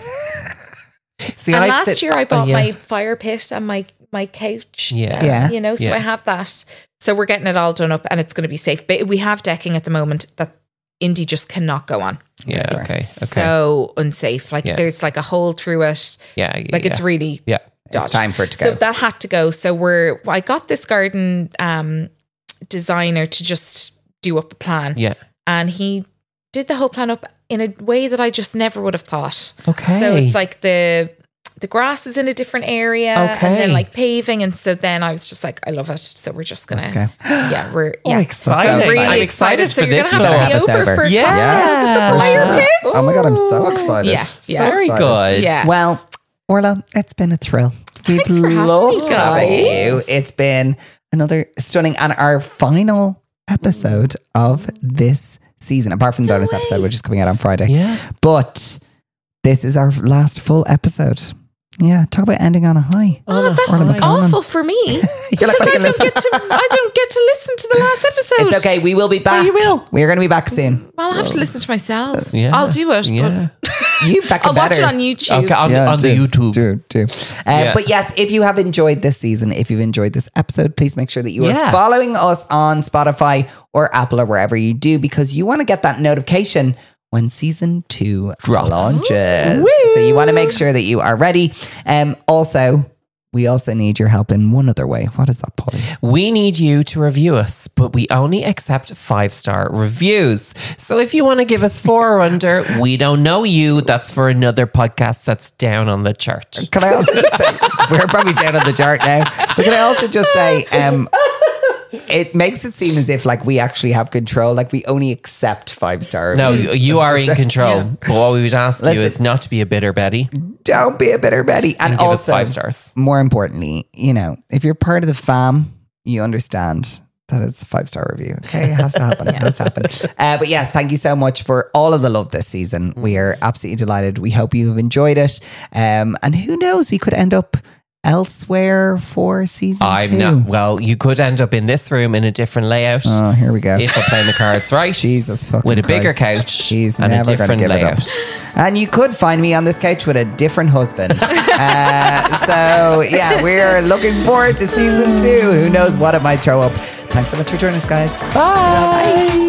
See, And I'd last sit- year I oh, bought yeah. my fire pit and my my couch. Yeah. uh, Yeah. You know, so Yeah. I have that. So we're getting it all done up, and it's going to be safe. But we have decking at the moment that Indy just cannot go on. Yeah, okay, okay. So unsafe. Like Yeah. there's like a hole through it. yeah, yeah, Like it's yeah. really yeah. dodgy. It's time for it to So go. that had to go. So we're I got this garden um, designer to just do up a plan, Yeah. and he did the whole plan up in a way that I just never would have thought. Okay. So it's like the the grass is in a different area, and Okay. then like paving, and so then I was just like, I love it. So we're just gonna, Let's go. yeah, we're Oh, yeah, exciting. really I'm excited. excited So for you're this gonna have though. to Have be us over over. for Yeah. contest at the For fire sure. pit. Oh my God, I'm so excited. Yeah, So yeah. Very excited. good. Yeah. Well, Orla, it's been a thrill. We've Thanks for having loved me, having you. guys. It's been another stunning and our final episode of this season, apart from the bonus episode, which is coming out on Friday. Yeah. But this is our last full episode. Yeah, talk about ending on a high. Oh, that's Orla McCollum. awful for me. You're like, Because I "Listen." don't get to I don't get to listen to the last episode. It's okay. We will be back. you will. We're going to be back soon. Well, I'll have to listen to myself. Yeah. I'll do it. Yeah. You fucking I'll watch better. it on YouTube. Okay, on, Yeah, on the do, YouTube. Do, do. Uh, Yeah. But yes, if you have enjoyed this season, if you've enjoyed this episode, please make sure that you Yeah. are following us on Spotify or Apple or wherever you do, because you want to get that notification when season two Drops. launches. So you want to make sure that you are ready. Um, also, we also need your help in one other way. What is that, Polly? We need you to review us, but we only accept five star reviews. So if you want to give us four or under, we don't know you. That's for another podcast that's down on the chart. Can I also just say, we're probably down on the chart now, but can I also just say, um, it makes it seem as if like we actually have control, like we only accept five star No, reviews. you are in control. Yeah. But what we would ask Listen. you is not to be a bitter Betty Don't be a bitter Betty. And, and give us also, five stars. more importantly, you know, if you're part of the fam, you understand that it's a five star review. Okay, it has to happen. It has to happen. Uh, but yes, thank you so much for all of the love this season. We are absolutely delighted. We hope you have enjoyed it. Um, and who knows, we could end up elsewhere for season I'm two. not. Well, you could end up in this room in a different layout. Oh, here we go. If we're playing the cards right. Jesus fucking With a bigger Christ. couch She's and a never gonna different give layout. it up. And you could find me on this couch with a different husband. uh, so yeah, we're looking forward to season two. Who knows what it might throw up. Thanks so much for joining us, guys. Bye.